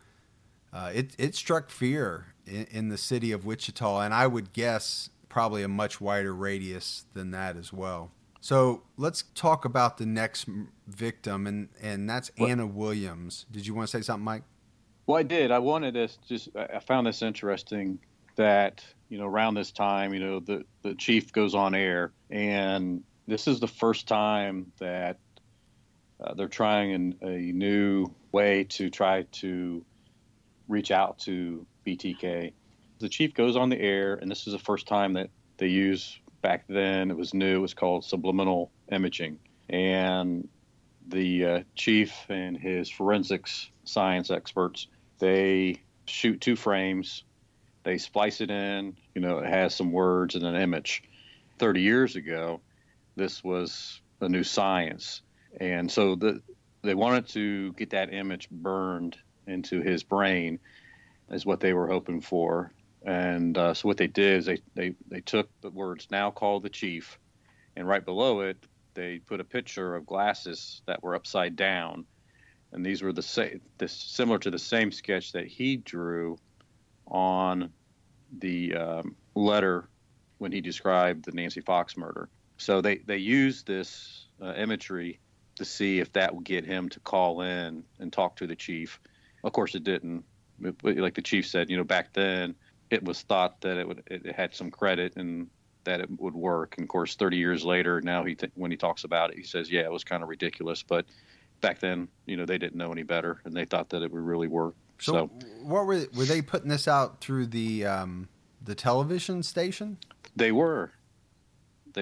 It struck fear in the city of Wichita, and I would guess probably a much wider radius than that as well. So let's talk about the next victim, and that's Anna Williams. Did you want to say something, Mike? Well, I did. I wanted to I found this interesting that, around this time, the chief goes on air, and this is the first time that they're trying a new way to try to reach out to BTK. The chief goes on the air, and this is the first time that they use, back then it was new, it was called subliminal imaging. And The chief and his forensics science experts, they shoot 2 frames, they splice it in, it has some words and an image. 30 years ago, this was a new science. And so they wanted to get that image burned into his brain is what they were hoping for. And so what they did is they took the words, "Now call the chief," and right below it, they put a picture of glasses that were upside down. And these were similar to the same sketch that he drew on the letter when he described the Nancy Fox murder. So they used this imagery to see if that would get him to call in and talk to the chief. Of course, it didn't. Like the chief said, back then it was thought that it had some credit and that it would work. And of course, 30 years later, now when he talks about it, he says, yeah, it was kind of ridiculous. But back then, they didn't know any better, and they thought that it would really work. So what were they putting this out through the television station? They were. They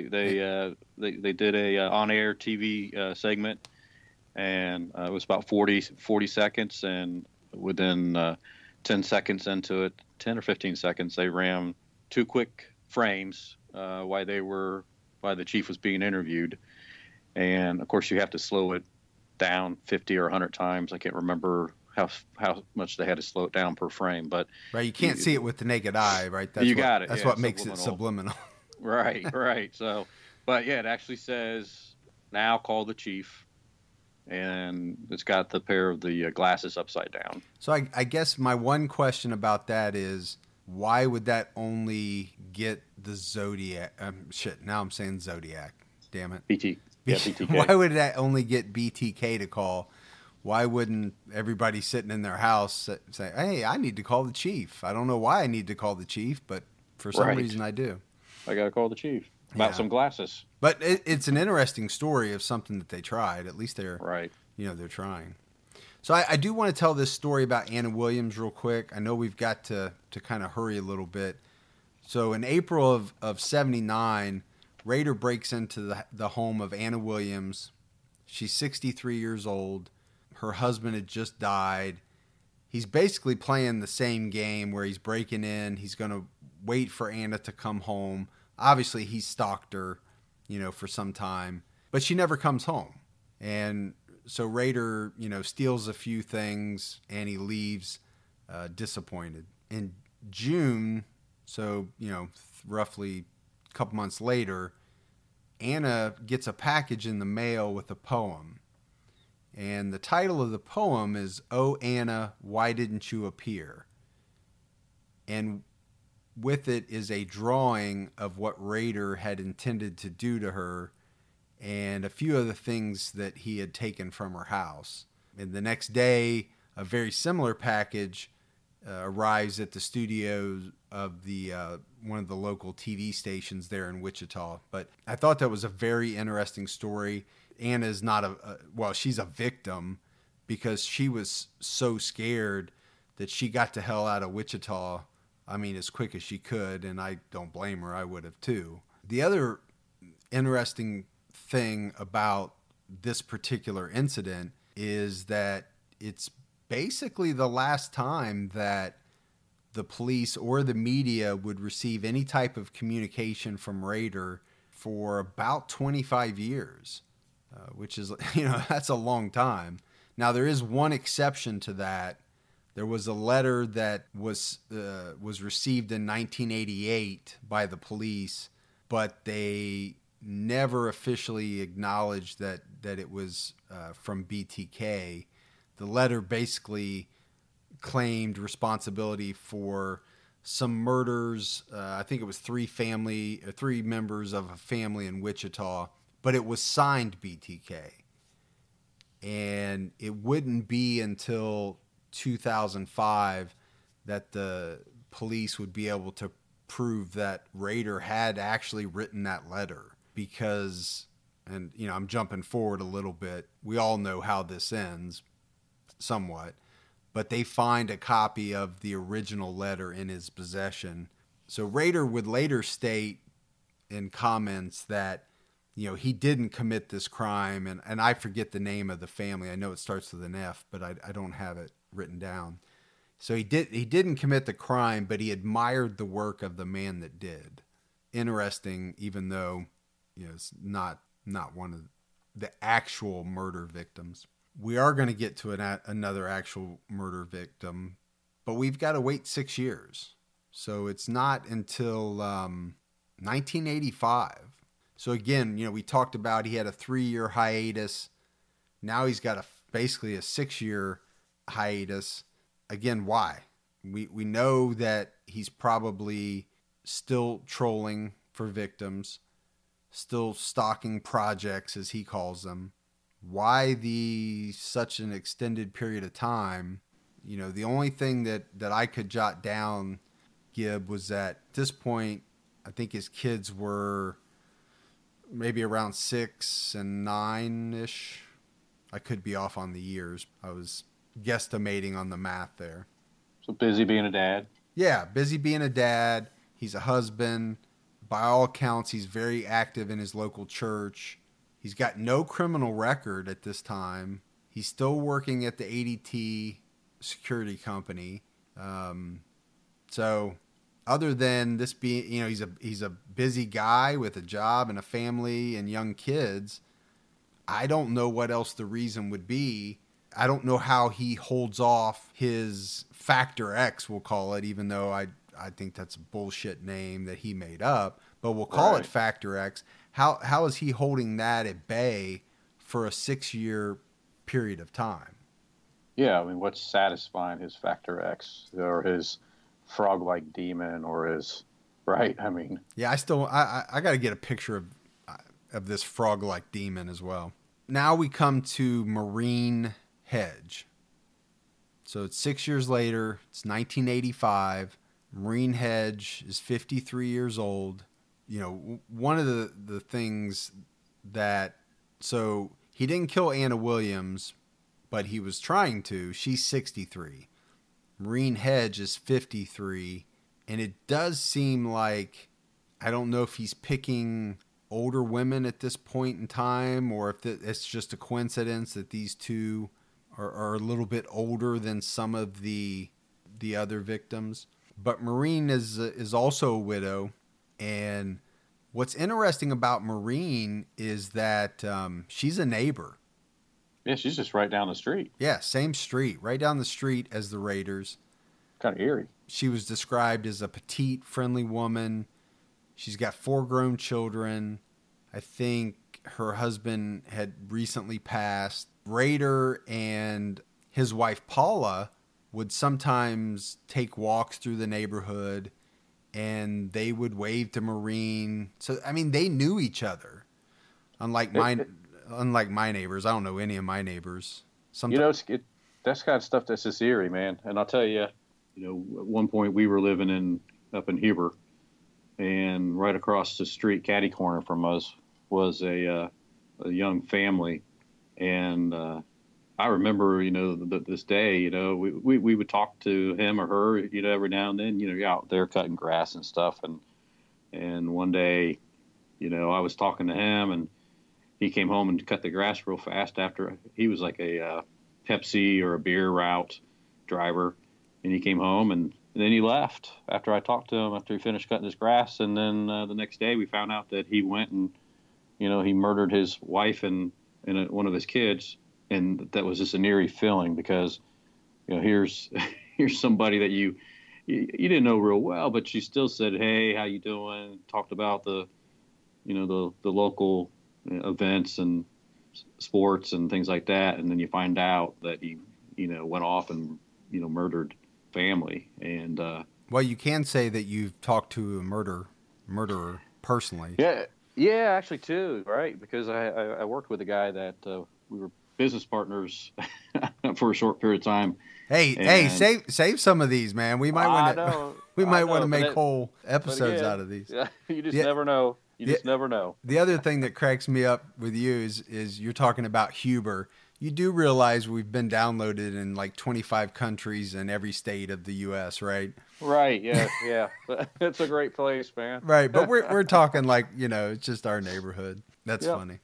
did a on-air TV segment, and it was about 40 seconds, and within 10 seconds into it, 10 or 15 seconds, they ran 2 quick frames while the chief was being interviewed. And of course, you have to slow it down 50 or 100 times. I can't remember how much they had to slow it down per frame, but right, you can't see it with the naked eye, right? That's got it. That's what makes it subliminal. Right. So, but yeah, it actually says, "Now call the chief," and it's got the pair of the glasses upside down. So I guess my one question about that is, why would that only get the Zodiac? Now I'm saying Zodiac. Damn it. BTK. Why would that only get BTK to call? Why wouldn't everybody sitting in their house say, "Hey, I need to call the chief"? I don't know why I need to call the chief, but for some reason I do. I got to call the chief about some glasses. But it's an interesting story of something that they tried. At least they're they're trying. So I do want to tell this story about Anna Williams real quick. I know we've got to kind of hurry a little bit. So in April of 79, Rader breaks into the home of Anna Williams. She's 63 years old. Her husband had just died. He's basically playing the same game where he's breaking in. He's going to wait for Anna to come home. Obviously, he stalked her, for some time. But she never comes home. And so Rader, steals a few things and he leaves disappointed. In June, so, roughly a couple months later, Anna gets a package in the mail with a poem. And the title of the poem is, "Oh, Anna, Why Didn't You Appear?" And with it is a drawing of what Rader had intended to do to her and a few of the things that he had taken from her house. And the next day, a very similar package arrives at the studios of the one of the local TV stations there in Wichita. But I thought that was a very interesting story. Anna is not she's a victim because she was so scared that she got the hell out of Wichita, as quick as she could, and I don't blame her. I would have too. The other interesting thing about this particular incident is that it's basically the last time that the police or the media would receive any type of communication from Rader for about 25 years, which is, that's a long time. Now, there is one exception to that. There was a letter that was received in 1988 by the police, but they never officially acknowledged that it was from BTK. The letter basically claimed responsibility for some murders. I think it was 3 members of a family in Wichita, but it was signed BTK. And it wouldn't be until 2005 that the police would be able to prove that Rader had actually written that letter. Because, and I'm jumping forward a little bit, we all know how this ends somewhat, but they find a copy of the original letter in his possession. So Rader would later state in comments that he didn't commit this crime, and I forget the name of the family. I know it starts with an F, but I don't have it written down. So he didn't commit the crime, but he admired the work of the man that did. Interesting, even though it's not one of the actual murder victims. We are going to get to another actual murder victim, but we've got to wait 6 years. So it's not until 1985. So again, we talked about he had a 3-year hiatus. Now he's got basically a 6-year hiatus. Again, why? We know that he's probably still trolling for victims, still stalking projects, as he calls them. Why such an extended period of time? The only thing that I could jot down, Gib, was that at this point, I think his kids were maybe around 6 and 9-ish. I could be off on the years. I was guesstimating on the math there. So busy being a dad? Yeah, busy being a dad. He's a husband. By all accounts, he's very active in his local church. He's got no criminal record at this time. He's still working at the ADT security company. So other than this being, he's a busy guy with a job and a family and young kids, I don't know what else the reason would be. I don't know how he holds off his Factor X, we'll call it, even though I think that's a bullshit name that he made up, but we'll call it Factor X. How is he holding that at bay for a 6-year period of time? Yeah, I mean, what's satisfying his Factor X or his frog-like demon or his, right? I mean, yeah, I got to get a picture of this frog-like demon as well. Now we come to Maureen Hedge. So it's 6 years later. It's 1985. Maureen Hedge is 53 years old. One of the things that, so he didn't kill Anna Williams, but he was trying to. She's 63. Maureen Hedge is 53. And it does seem like, I don't know if he's picking older women at this point in time, or if it's just a coincidence that these two are a little bit older than some of the other victims. But Maureen is also a widow. And what's interesting about Maureen is that she's a neighbor. Yeah, she's just right down the street. Yeah, same street, right down the street as the Raiders. Kind of eerie. She was described as a petite, friendly woman. She's got 4 grown children. I think her husband had recently passed. Raider and his wife Paula would sometimes take walks through the neighborhood, and they would wave to Maureen. So, I mean, they knew each other. Unlike my neighbors. I don't know any of my neighbors. That's kind of stuff that's just eerie, man. And I'll tell you, at one point we were living up in Heber, and right across the street, catty corner from us, was a young family. And I remember, this day, we would talk to him or her, every now and then, you're out there cutting grass and stuff. And one day, I was talking to him, and he came home and cut the grass real fast after he was like a Pepsi or a beer route driver. And he came home and then he left after I talked to him after he finished cutting his grass. And then the next day we found out that he went and, he murdered his wife and one of his kids. And that was just an eerie feeling because, here's somebody that you didn't know real well, but you still said, "Hey, how you doing?" Talked about the local events and sports and things like that. And then you find out that he, went off and, murdered family. And, well, you can say that you've talked to a murderer personally. Yeah, actually too. Right. Because I worked with a guy that, we were business partners for a short period of time. Hey, save some of these, man. We might want to make whole episodes out of these. You just never know. You just never know. The other thing that cracks me up with you is you're talking about Huber. You do realize we've been downloaded in like 25 countries in every state of the U.S., right? Right. Yeah. Yeah. It's a great place, man. Right. But we're talking like, it's just our neighborhood. That's Yep. funny.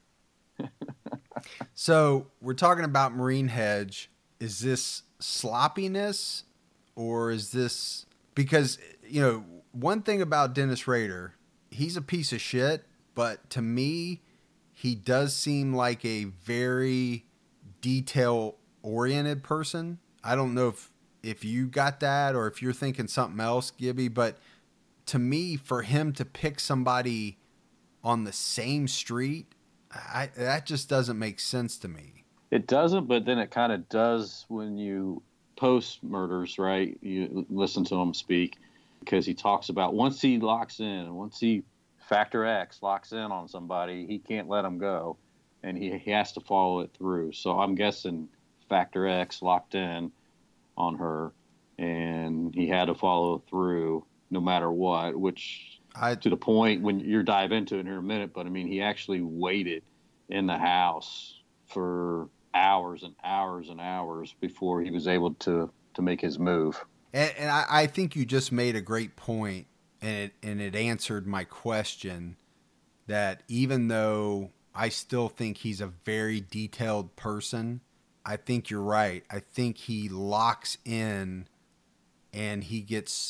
So we're talking about Marine Hedge. Is this sloppiness or is this because, one thing about Dennis Rader, he's a piece of shit, but to me, he does seem like a very detail-oriented person. I don't know if you got that or if you're thinking something else, Gibby, but to me, for him to pick somebody on the same street, that just doesn't make sense to me. It doesn't, but then it kind of does when you post murders, right? You listen to him speak because he talks about once he locks in, once he Factor X locks in on somebody, he can't let them go, and he has to follow it through. So I'm guessing Factor X locked in on her, and he had to follow through no matter what, which to the point when you dive into it in a minute, but I mean, he actually waited in the house for hours and hours and hours before he was able to make his move. And I think you just made a great point, and it answered my question that even though I still think he's a very detailed person, I think you're right. I think he locks in and he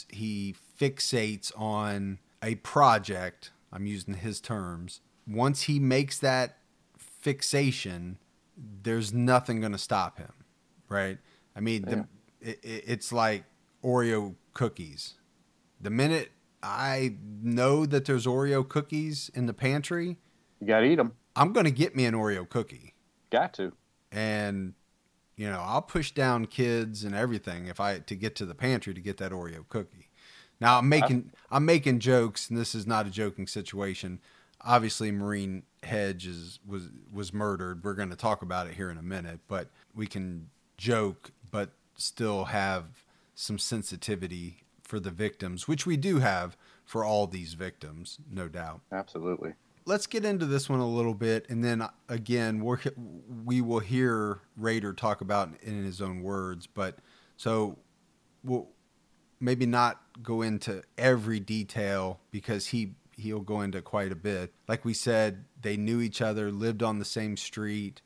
fixates on a project. I'm using his terms. Once he makes that fixation, there's nothing going to stop him, right? I mean, it's like Oreo cookies. The minute I know that there's Oreo cookies in the pantry, you got to eat them. I'm going to get me an Oreo cookie. Got to. And, I'll push down kids and everything to get to the pantry to get that Oreo cookie. Now I'm making jokes, and this is not a joking situation. Obviously, Marine Hedge was murdered. We're going to talk about it here in a minute, but we can joke, but still have some sensitivity for the victims, which we do have for all these victims, no doubt. Absolutely. Let's get into this one a little bit, and then again, we will hear Rader talk about it in his own words. But so we'll maybe not go into every detail because he'll go into quite a bit. Like we said, they knew each other, lived on the same street.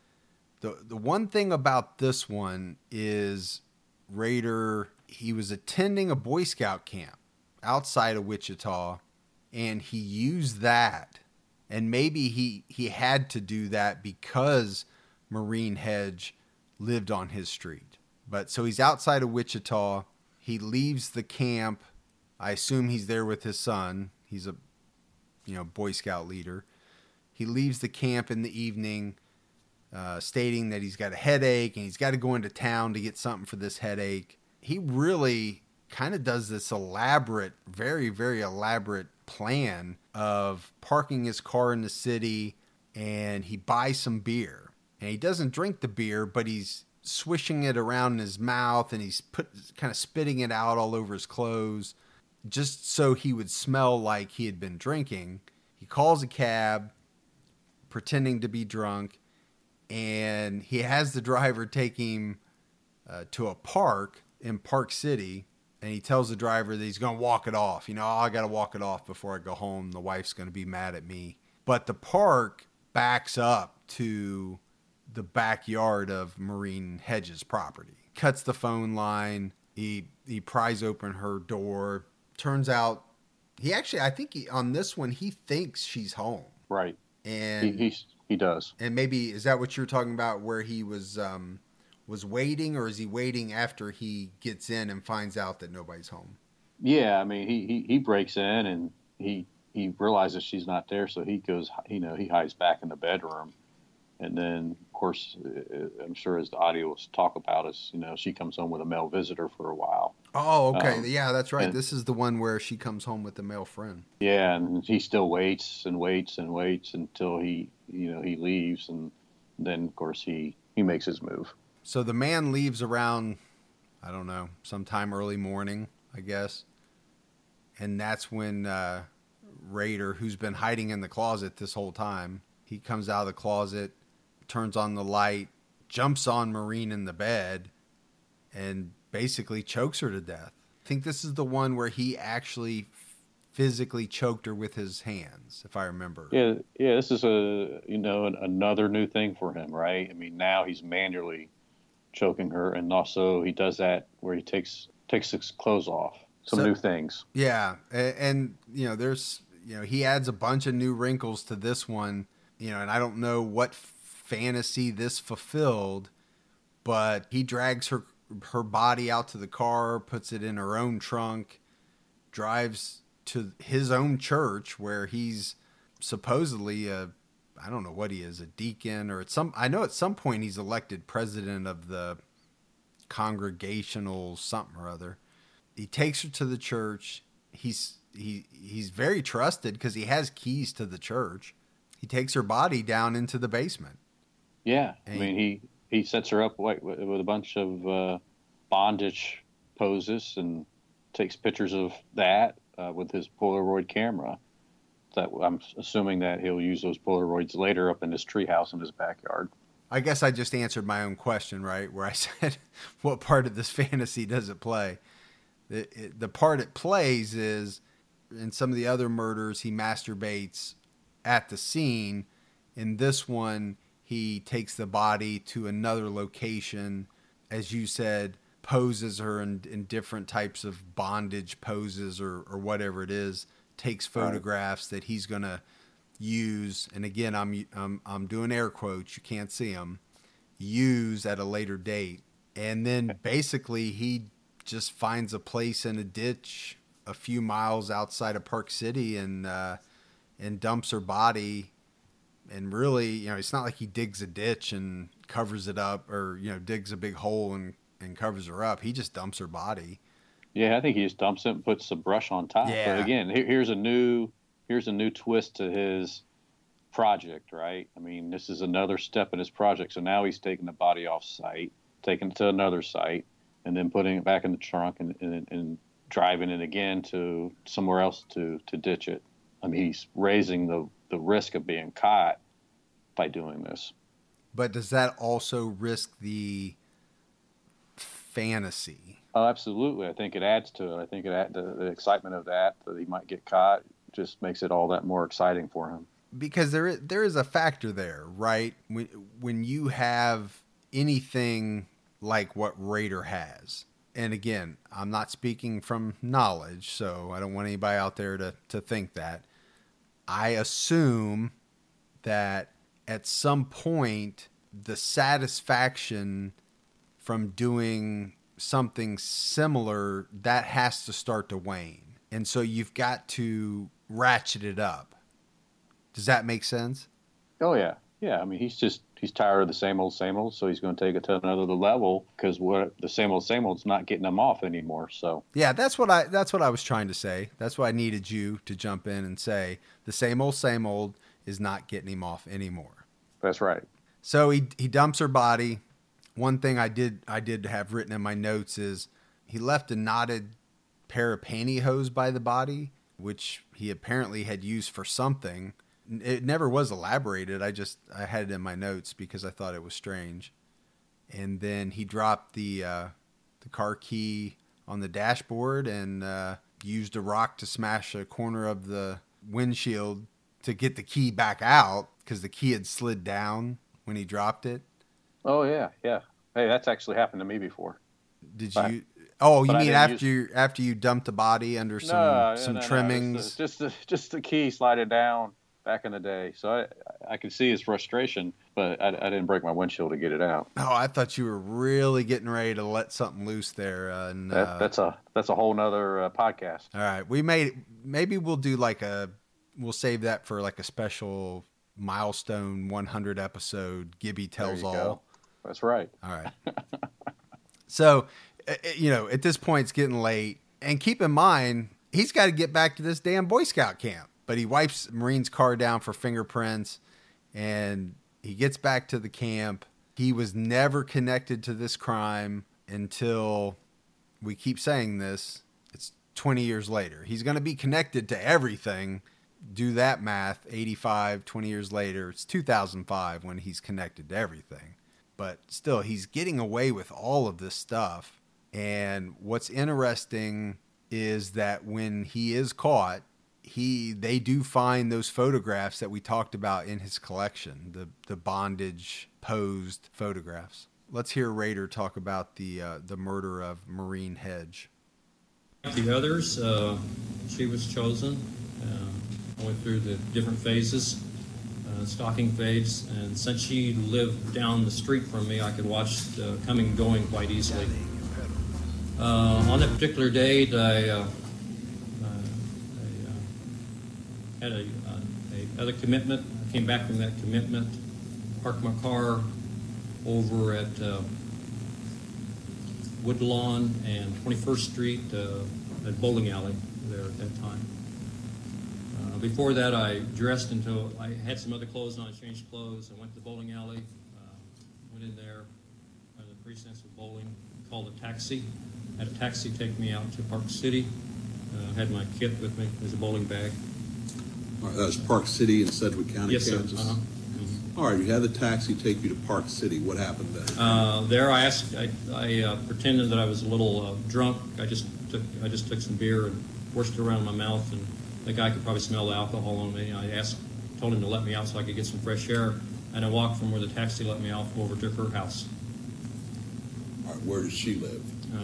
The one thing about this one is Rader, he was attending a Boy Scout camp outside of Wichita, and he used that. And maybe he had to do that because Marine Hedge lived on his street. But so he's outside of Wichita. He leaves the camp. I assume he's there with his son. He's a Boy Scout leader. He leaves the camp in the evening, stating that he's got a headache and he's got to go into town to get something for this headache. He really kind of does this elaborate, very, very elaborate plan of parking his car in the city, and he buys some beer. And he doesn't drink the beer, but he's swishing it around in his mouth, and he's kind of spitting it out all over his clothes just so he would smell like he had been drinking. He calls a cab pretending to be drunk, and he has the driver take him to a park in Park City, and he tells the driver that he's going to walk it off. I got to walk it off before I go home. The wife's going to be mad at me. But the park backs up to the backyard of Marine Hedge's property. Cuts the phone line. He pries open her door. Turns out on this one, he thinks she's home. Right. And he does. And maybe, is that what you're talking about, where he was waiting, or is he waiting after he gets in and finds out that nobody's home? Yeah, I mean, he breaks in and he realizes she's not there, so he goes, he hides back in the bedroom. And then, of course, I'm sure as the audio will talk about us, she comes home with a male visitor for a while. Oh, okay. Yeah, that's right. This is the one where she comes home with a male friend. Yeah, and he still waits and waits and waits until he leaves, and then, of course, he makes his move. So the man leaves around, I don't know, sometime early morning, I guess. And that's when Raider, who's been hiding in the closet this whole time. He comes out of the closet, turns on the light, jumps on Maureen in the bed, and basically chokes her to death. I think this is the one where he actually physically choked her with his hands, if I remember. Yeah. This is another new thing for him, right? I mean, now he's manually choking her, and also he does that where he takes his clothes off. Some new things. Yeah, and there's he adds a bunch of new wrinkles to this one, and I don't know what fantasy this fulfilled, but he drags her body out to the car, puts it in her own trunk, drives to his own church where he's supposedly I don't know what he is, a deacon, or I know at some point he's elected president of the congregational something or other. He takes her to the church. He's very trusted because he has keys to the church. He takes her body down into the basement. Yeah, I mean he sets her up with a bunch of bondage poses and takes pictures of that with his Polaroid camera. That I'm assuming that he'll use those Polaroids later up in his treehouse in his backyard. I guess I just answered my own question, right? Where I said, what part of this fantasy does it play? The part it plays is in some of the other murders, he masturbates at the scene. In this one, he takes the body to another location, as you said, poses her in different types of bondage poses or whatever it is, takes photographs that he's going to use. And again, I'm doing air quotes. You can't see them. Use at a later date. And then basically he just finds a place in a ditch a few miles outside of Park City and dumps her body. And really, it's not like he digs a ditch and covers it up or, digs a big hole and covers her up. He just dumps her body. Yeah, I think he just dumps it and puts the brush on top. Yeah. But again, here's a new twist to his project, right? I mean, this is another step in his project. So now he's taking the body off site, taking it to another site, and then putting it back in the trunk and driving it again to somewhere else to ditch it. I mean, he's raising the risk of being caught by doing this. But does that also risk the fantasy? Oh, absolutely. I think it adds to it. I think the excitement of that he might get caught just makes it all that more exciting for him. Because there is a factor there, right? When you have anything like what Raider has, and again, I'm not speaking from knowledge, so I don't want anybody out there to think that. I assume that at some point, the satisfaction from doing something similar, that has to start to wane. And so you've got to ratchet it up. Does that make sense? Oh, yeah. Yeah, I mean, he's tired of the same old, so he's going to take it to another level because the same old's not getting him off anymore. So yeah, that's what I was trying to say. That's why I needed you to jump in and say the same old is not getting him off anymore. That's right. So he dumps her body. One thing I did have written in my notes is he left a knotted pair of pantyhose by the body, which he apparently had used for something. It never was elaborated. I had it in my notes because I thought it was strange. And then he dropped the car key on the dashboard and used a rock to smash a corner of the windshield to get the key back out because the key had slid down when he dropped it. Oh yeah. Hey, that's actually happened to me before. Did you? Oh, you mean after you dumped the body under some trimmings? No, just the key slided down back in the day. So I could see his frustration, but I didn't break my windshield to get it out. Oh, I thought you were really getting ready to let something loose there. That's a whole nother podcast. All right, maybe we'll do we'll save that for like a special milestone 100 episode. Gibby tells all. Go. That's right. All right. So, at this point, it's getting late. And keep in mind, he's got to get back to this damn Boy Scout camp. But he wipes Maureen's car down for fingerprints, and he gets back to the camp. He was never connected to this crime until, we keep saying this, it's 20 years later. He's going to be connected to everything, do that math, 85, 20 years later, it's 2005 when he's connected to everything. But still, he's getting away with all of this stuff. And what's interesting is that when he is caught, they do find those photographs that we talked about in his collection, the bondage posed photographs. Let's hear Rader talk about the murder of Maureen Hedge. The others, she was chosen. I went through the different phases, stalking phase, and since she lived down the street from me, I could watch the coming and going quite easily. On that particular date, I had another commitment. I came back from that commitment, parked my car over at Woodlawn and 21st Street at Bowling Alley there at that time. Before that, I dressed until I had some other clothes on. I changed clothes. I went to the bowling alley, went in there, the precincts of bowling, called a taxi. Had a taxi take me out to Park City. Had my kit with me. There's a bowling bag. All right, that was Park City in Sedgwick County, Yes, Kansas? sir. Mm-hmm. All right, you had the taxi take you to Park City. What happened then? There, I pretended that I was a little drunk. I just took some beer and forced it around my mouth, and the guy could probably smell the alcohol on me. I told him to let me out so I could get some fresh air, and I walked from where the taxi let me off over to her house. All right, where does she live?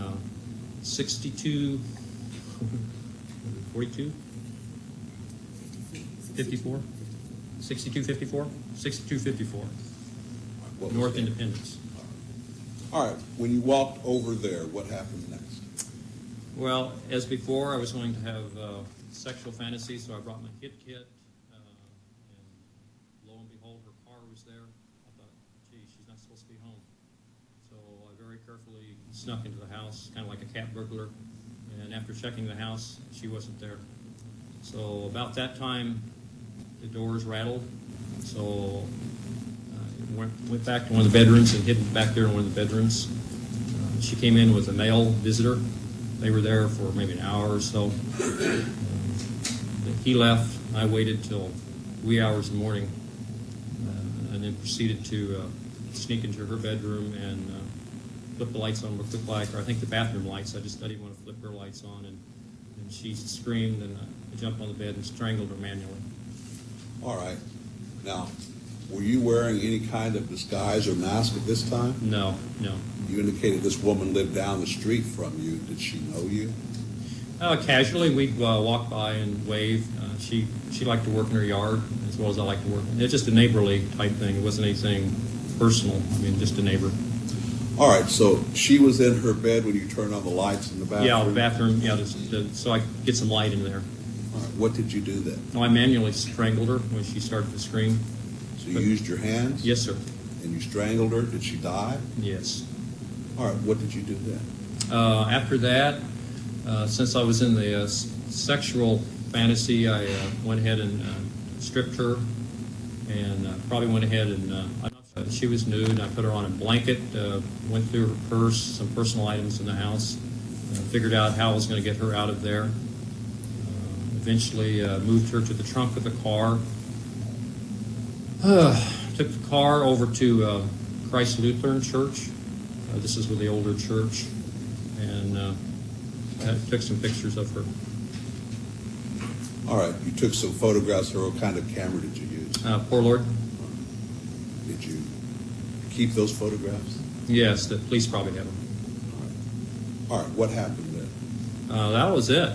62, 42, 54, 62, 54, 62, 54, What was North it? Independence. All right, when you walked over there, what happened next? Well, as before, I was going to have sexual fantasies, so I brought my hit kit, and lo and behold, her car was there. I thought, gee, she's not supposed to be home. So I very carefully snuck into the house, kind of like a cat burglar, and after checking the house, she wasn't there. So about that time, the doors rattled, so I went back to one of the bedrooms and hid back there in one of the bedrooms. She came in with a male visitor. They were there for maybe an hour or so. He left. I waited till wee hours in the morning, and then proceeded to sneak into her bedroom and flip the lights on real quick, or I think the bathroom lights. I didn't want to flip her lights on, and she screamed, and I jumped on the bed and strangled her manually. All right. Now, were you wearing any kind of disguise or mask at this time? No. You indicated this woman lived down the street from you. Did she know you? Casually, we'd walk by and wave. She liked to work in her yard as well as I liked to work. It's just a neighborly type thing. It wasn't anything personal. I mean, just a neighbor. All right, so she was in her bed when you turned on the lights in the bathroom? Yeah, the bathroom, so I could get some light in there. All right, what did you do then? No, I manually strangled her when she started to scream. So you used your hands? Yes, sir. And you strangled her? Did she die? Yes. All right, what did you do then? After that, since I was in the sexual fantasy, I went ahead and stripped her, and probably went ahead and she was nude. I put her on a blanket, went through her purse, some personal items in the house, figured out how I was going to get her out of there. Eventually moved her to the trunk of the car. Took the car over to Christ Lutheran Church. This is with the older church, and took some pictures of her. All right, you took some photographs of her. What kind of camera did you use? Poor Lord. Did you keep those photographs? Yes, the police probably have them. All right, what happened then? That was it.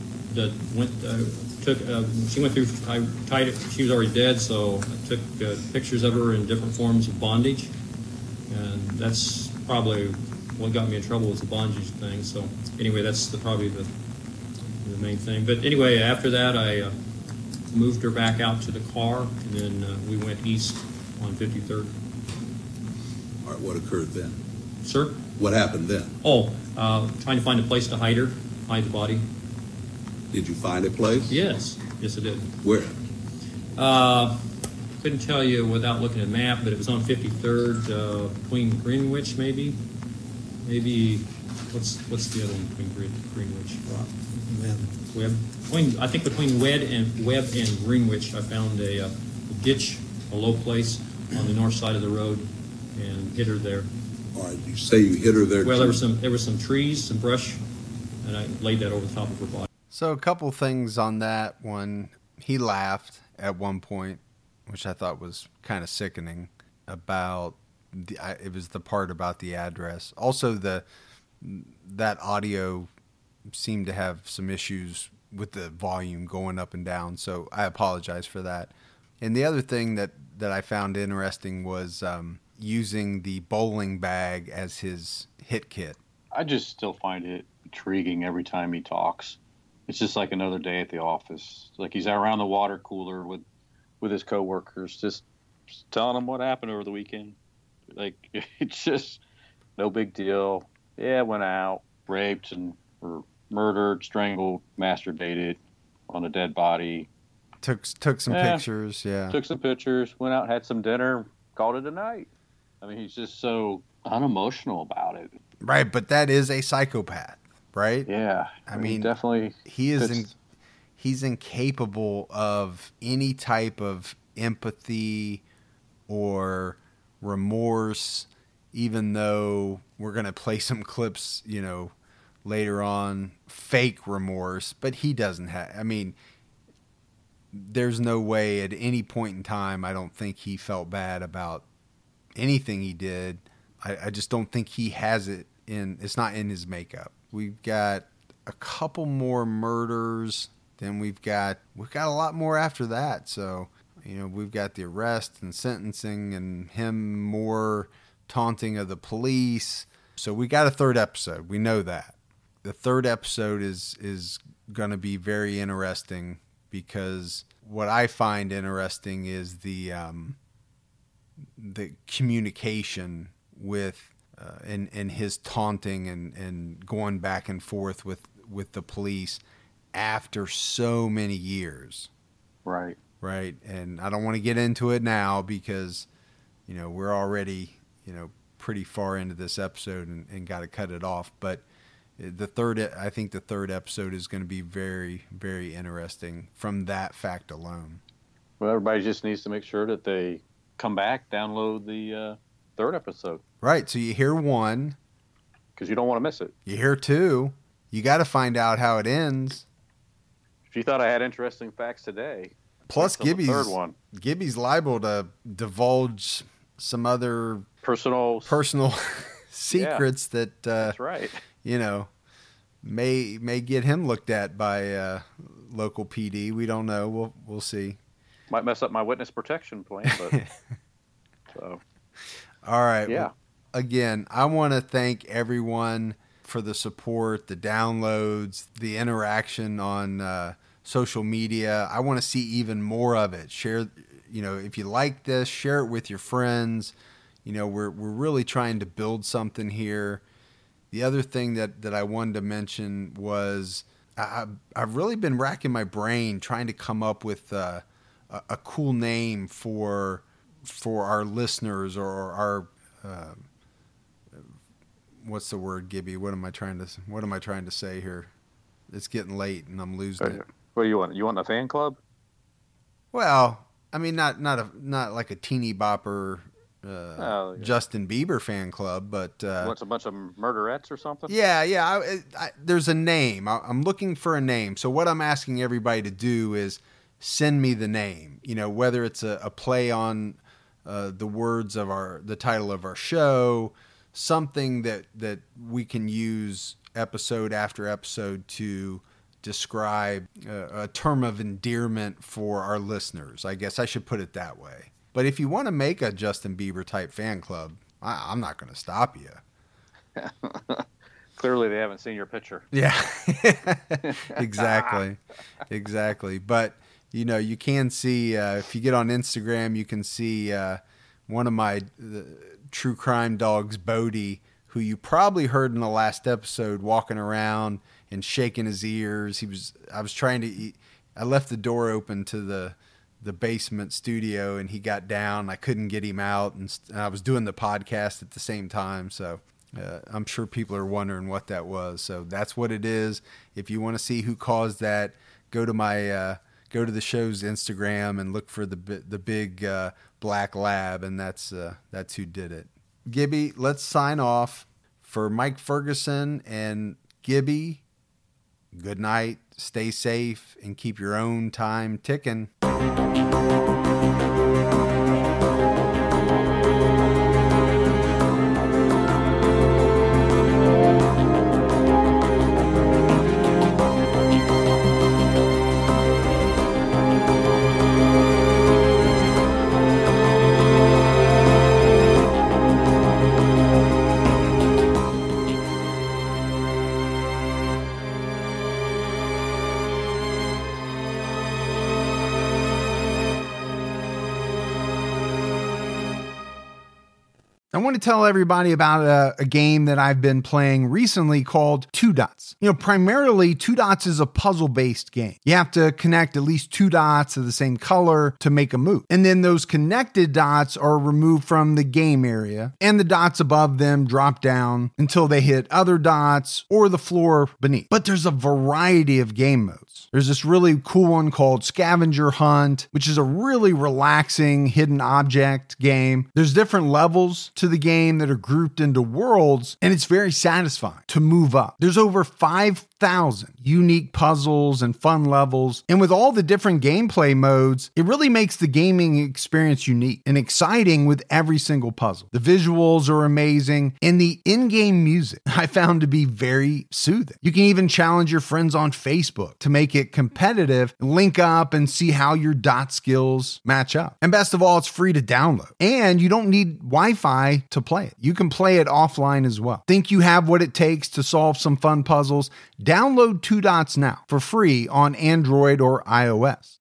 She went through, I tied it, she was already dead, so I took pictures of her in different forms of bondage, and that's probably what got me in trouble was the bondage thing. So anyway, that's probably the main thing. But anyway, after that, I moved her back out to the car, and then we went east on 53rd. All right, what occurred then? Sir? What happened then? Trying to find a place to hide the body. Did you find a place? Yes, I did. Where? Couldn't tell you without looking at a map, but it was on 53rd, between Greenwich, maybe. What's the other one between Greenwich? Rock? Webb. between Webb and Greenwich, I found a ditch, a low place on the north side of the road, and hit her there. All right, you say you hit her there. Well, there were some trees, some brush, and I laid that over the top of her body. So a couple things on that one. He laughed at one point, which I thought was kind of sickening, about it was the part about the address. Also, that audio seemed to have some issues with the volume going up and down, so I apologize for that. And the other thing that I found interesting was using the bowling bag as his hit kit. I just still find it intriguing every time he talks. It's just like another day at the office. It's like he's around the water cooler with his coworkers, just telling them what happened over the weekend. Like, it's just no big deal. Yeah, went out, raped or murdered, strangled, masturbated on a dead body. Took some pictures, yeah. Took some pictures, went out, had some dinner, called it a night. I mean, he's just so unemotional about it. Right, but that is a psychopath, right? Yeah. I mean, definitely. He's incapable of any type of empathy or remorse, even though we're going to play some clips, later on, fake remorse, but he doesn't have, I mean, there's no way at any point in time, I don't think he felt bad about anything he did. I just don't think he has it it's not in his makeup. We've got a couple more murders, then we've got a lot more after that. So, we've got the arrest and sentencing and him more taunting of the police. So we got a third episode. We know that. The third episode is going to be very interesting, because what I find interesting is the communication with and his taunting and going back and forth with the police after so many years. Right. Right. And I don't want to get into it now because, we're already, pretty far into this episode and got to cut it off. But I think the third episode is going to be very, very interesting from that fact alone. Well, everybody just needs to make sure that they come back, download the third episode. Right. So you hear one. Because you don't want to miss it. You hear two. You got to find out how it ends. If you thought I had interesting facts today. Plus, Gibby's liable to divulge some other personal secrets that that's right. May get him looked at by local PD. We don't know. We'll see. Might mess up my witness protection plan, but so. All right. Yeah. Well, again, I want to thank everyone for the support, the downloads, the interaction on social media. I want to see even more of it. Share, if you like this, share it with your friends. We're really trying to build something here. The other thing that I wanted to mention was I've really been racking my brain trying to come up with a cool name for our listeners or our what's the word, Gibby? What am I trying to say here? It's getting late and I'm losing it. What do you want? You want a fan club? Well, I mean, not like a teeny bopper Justin Bieber fan club, but what's a bunch of murderettes or something? Yeah. There's a name. I'm looking for a name. So what I'm asking everybody to do is send me the name. Whether it's a play on the words of the title of our show, something that we can use episode after episode to describe a term of endearment for our listeners. I guess I should put it that way. But if you want to make a Justin Bieber type fan club, I'm not going to stop you. Clearly they haven't seen your picture. Yeah, exactly. But, you can see, if you get on Instagram, you can see one of my true crime dogs, Bodie, who you probably heard in the last episode walking around and shaking his ears. I left the door open to the basement studio and he got down. I couldn't get him out and I was doing the podcast at the same time. So I'm sure people are wondering what that was. So that's what it is. If you want to see who caused that, go to the show's Instagram and look for the big black lab, and that's who did it. Gibby, let's sign off. For Mike Ferguson and Gibby, good night, stay safe, and keep your own time ticking. I want to tell everybody about a game that I've been playing recently called Two Dots. Primarily, Two Dots is a puzzle-based game. You have to connect at least two dots of the same color to make a move. And then those connected dots are removed from the game area, and the dots above them drop down until they hit other dots or the floor beneath. But there's a variety of game modes. There's this really cool one called Scavenger Hunt, which is a really relaxing hidden object game. There's different levels to the game that are grouped into worlds, and it's very satisfying to move up. There's over 5,000 unique puzzles and fun levels, and with all the different gameplay modes, it really makes the gaming experience unique and exciting with every single puzzle. The visuals are amazing, and the in-game music I found to be very soothing. You can even challenge your friends on Facebook to make it competitive, link up, and see how your dot skills match up. And best of all, it's free to download, and you don't need Wi-Fi to play it. You can play it offline as well. Think you have what it takes to solve some fun puzzles? Download Two Dots now for free on Android or iOS.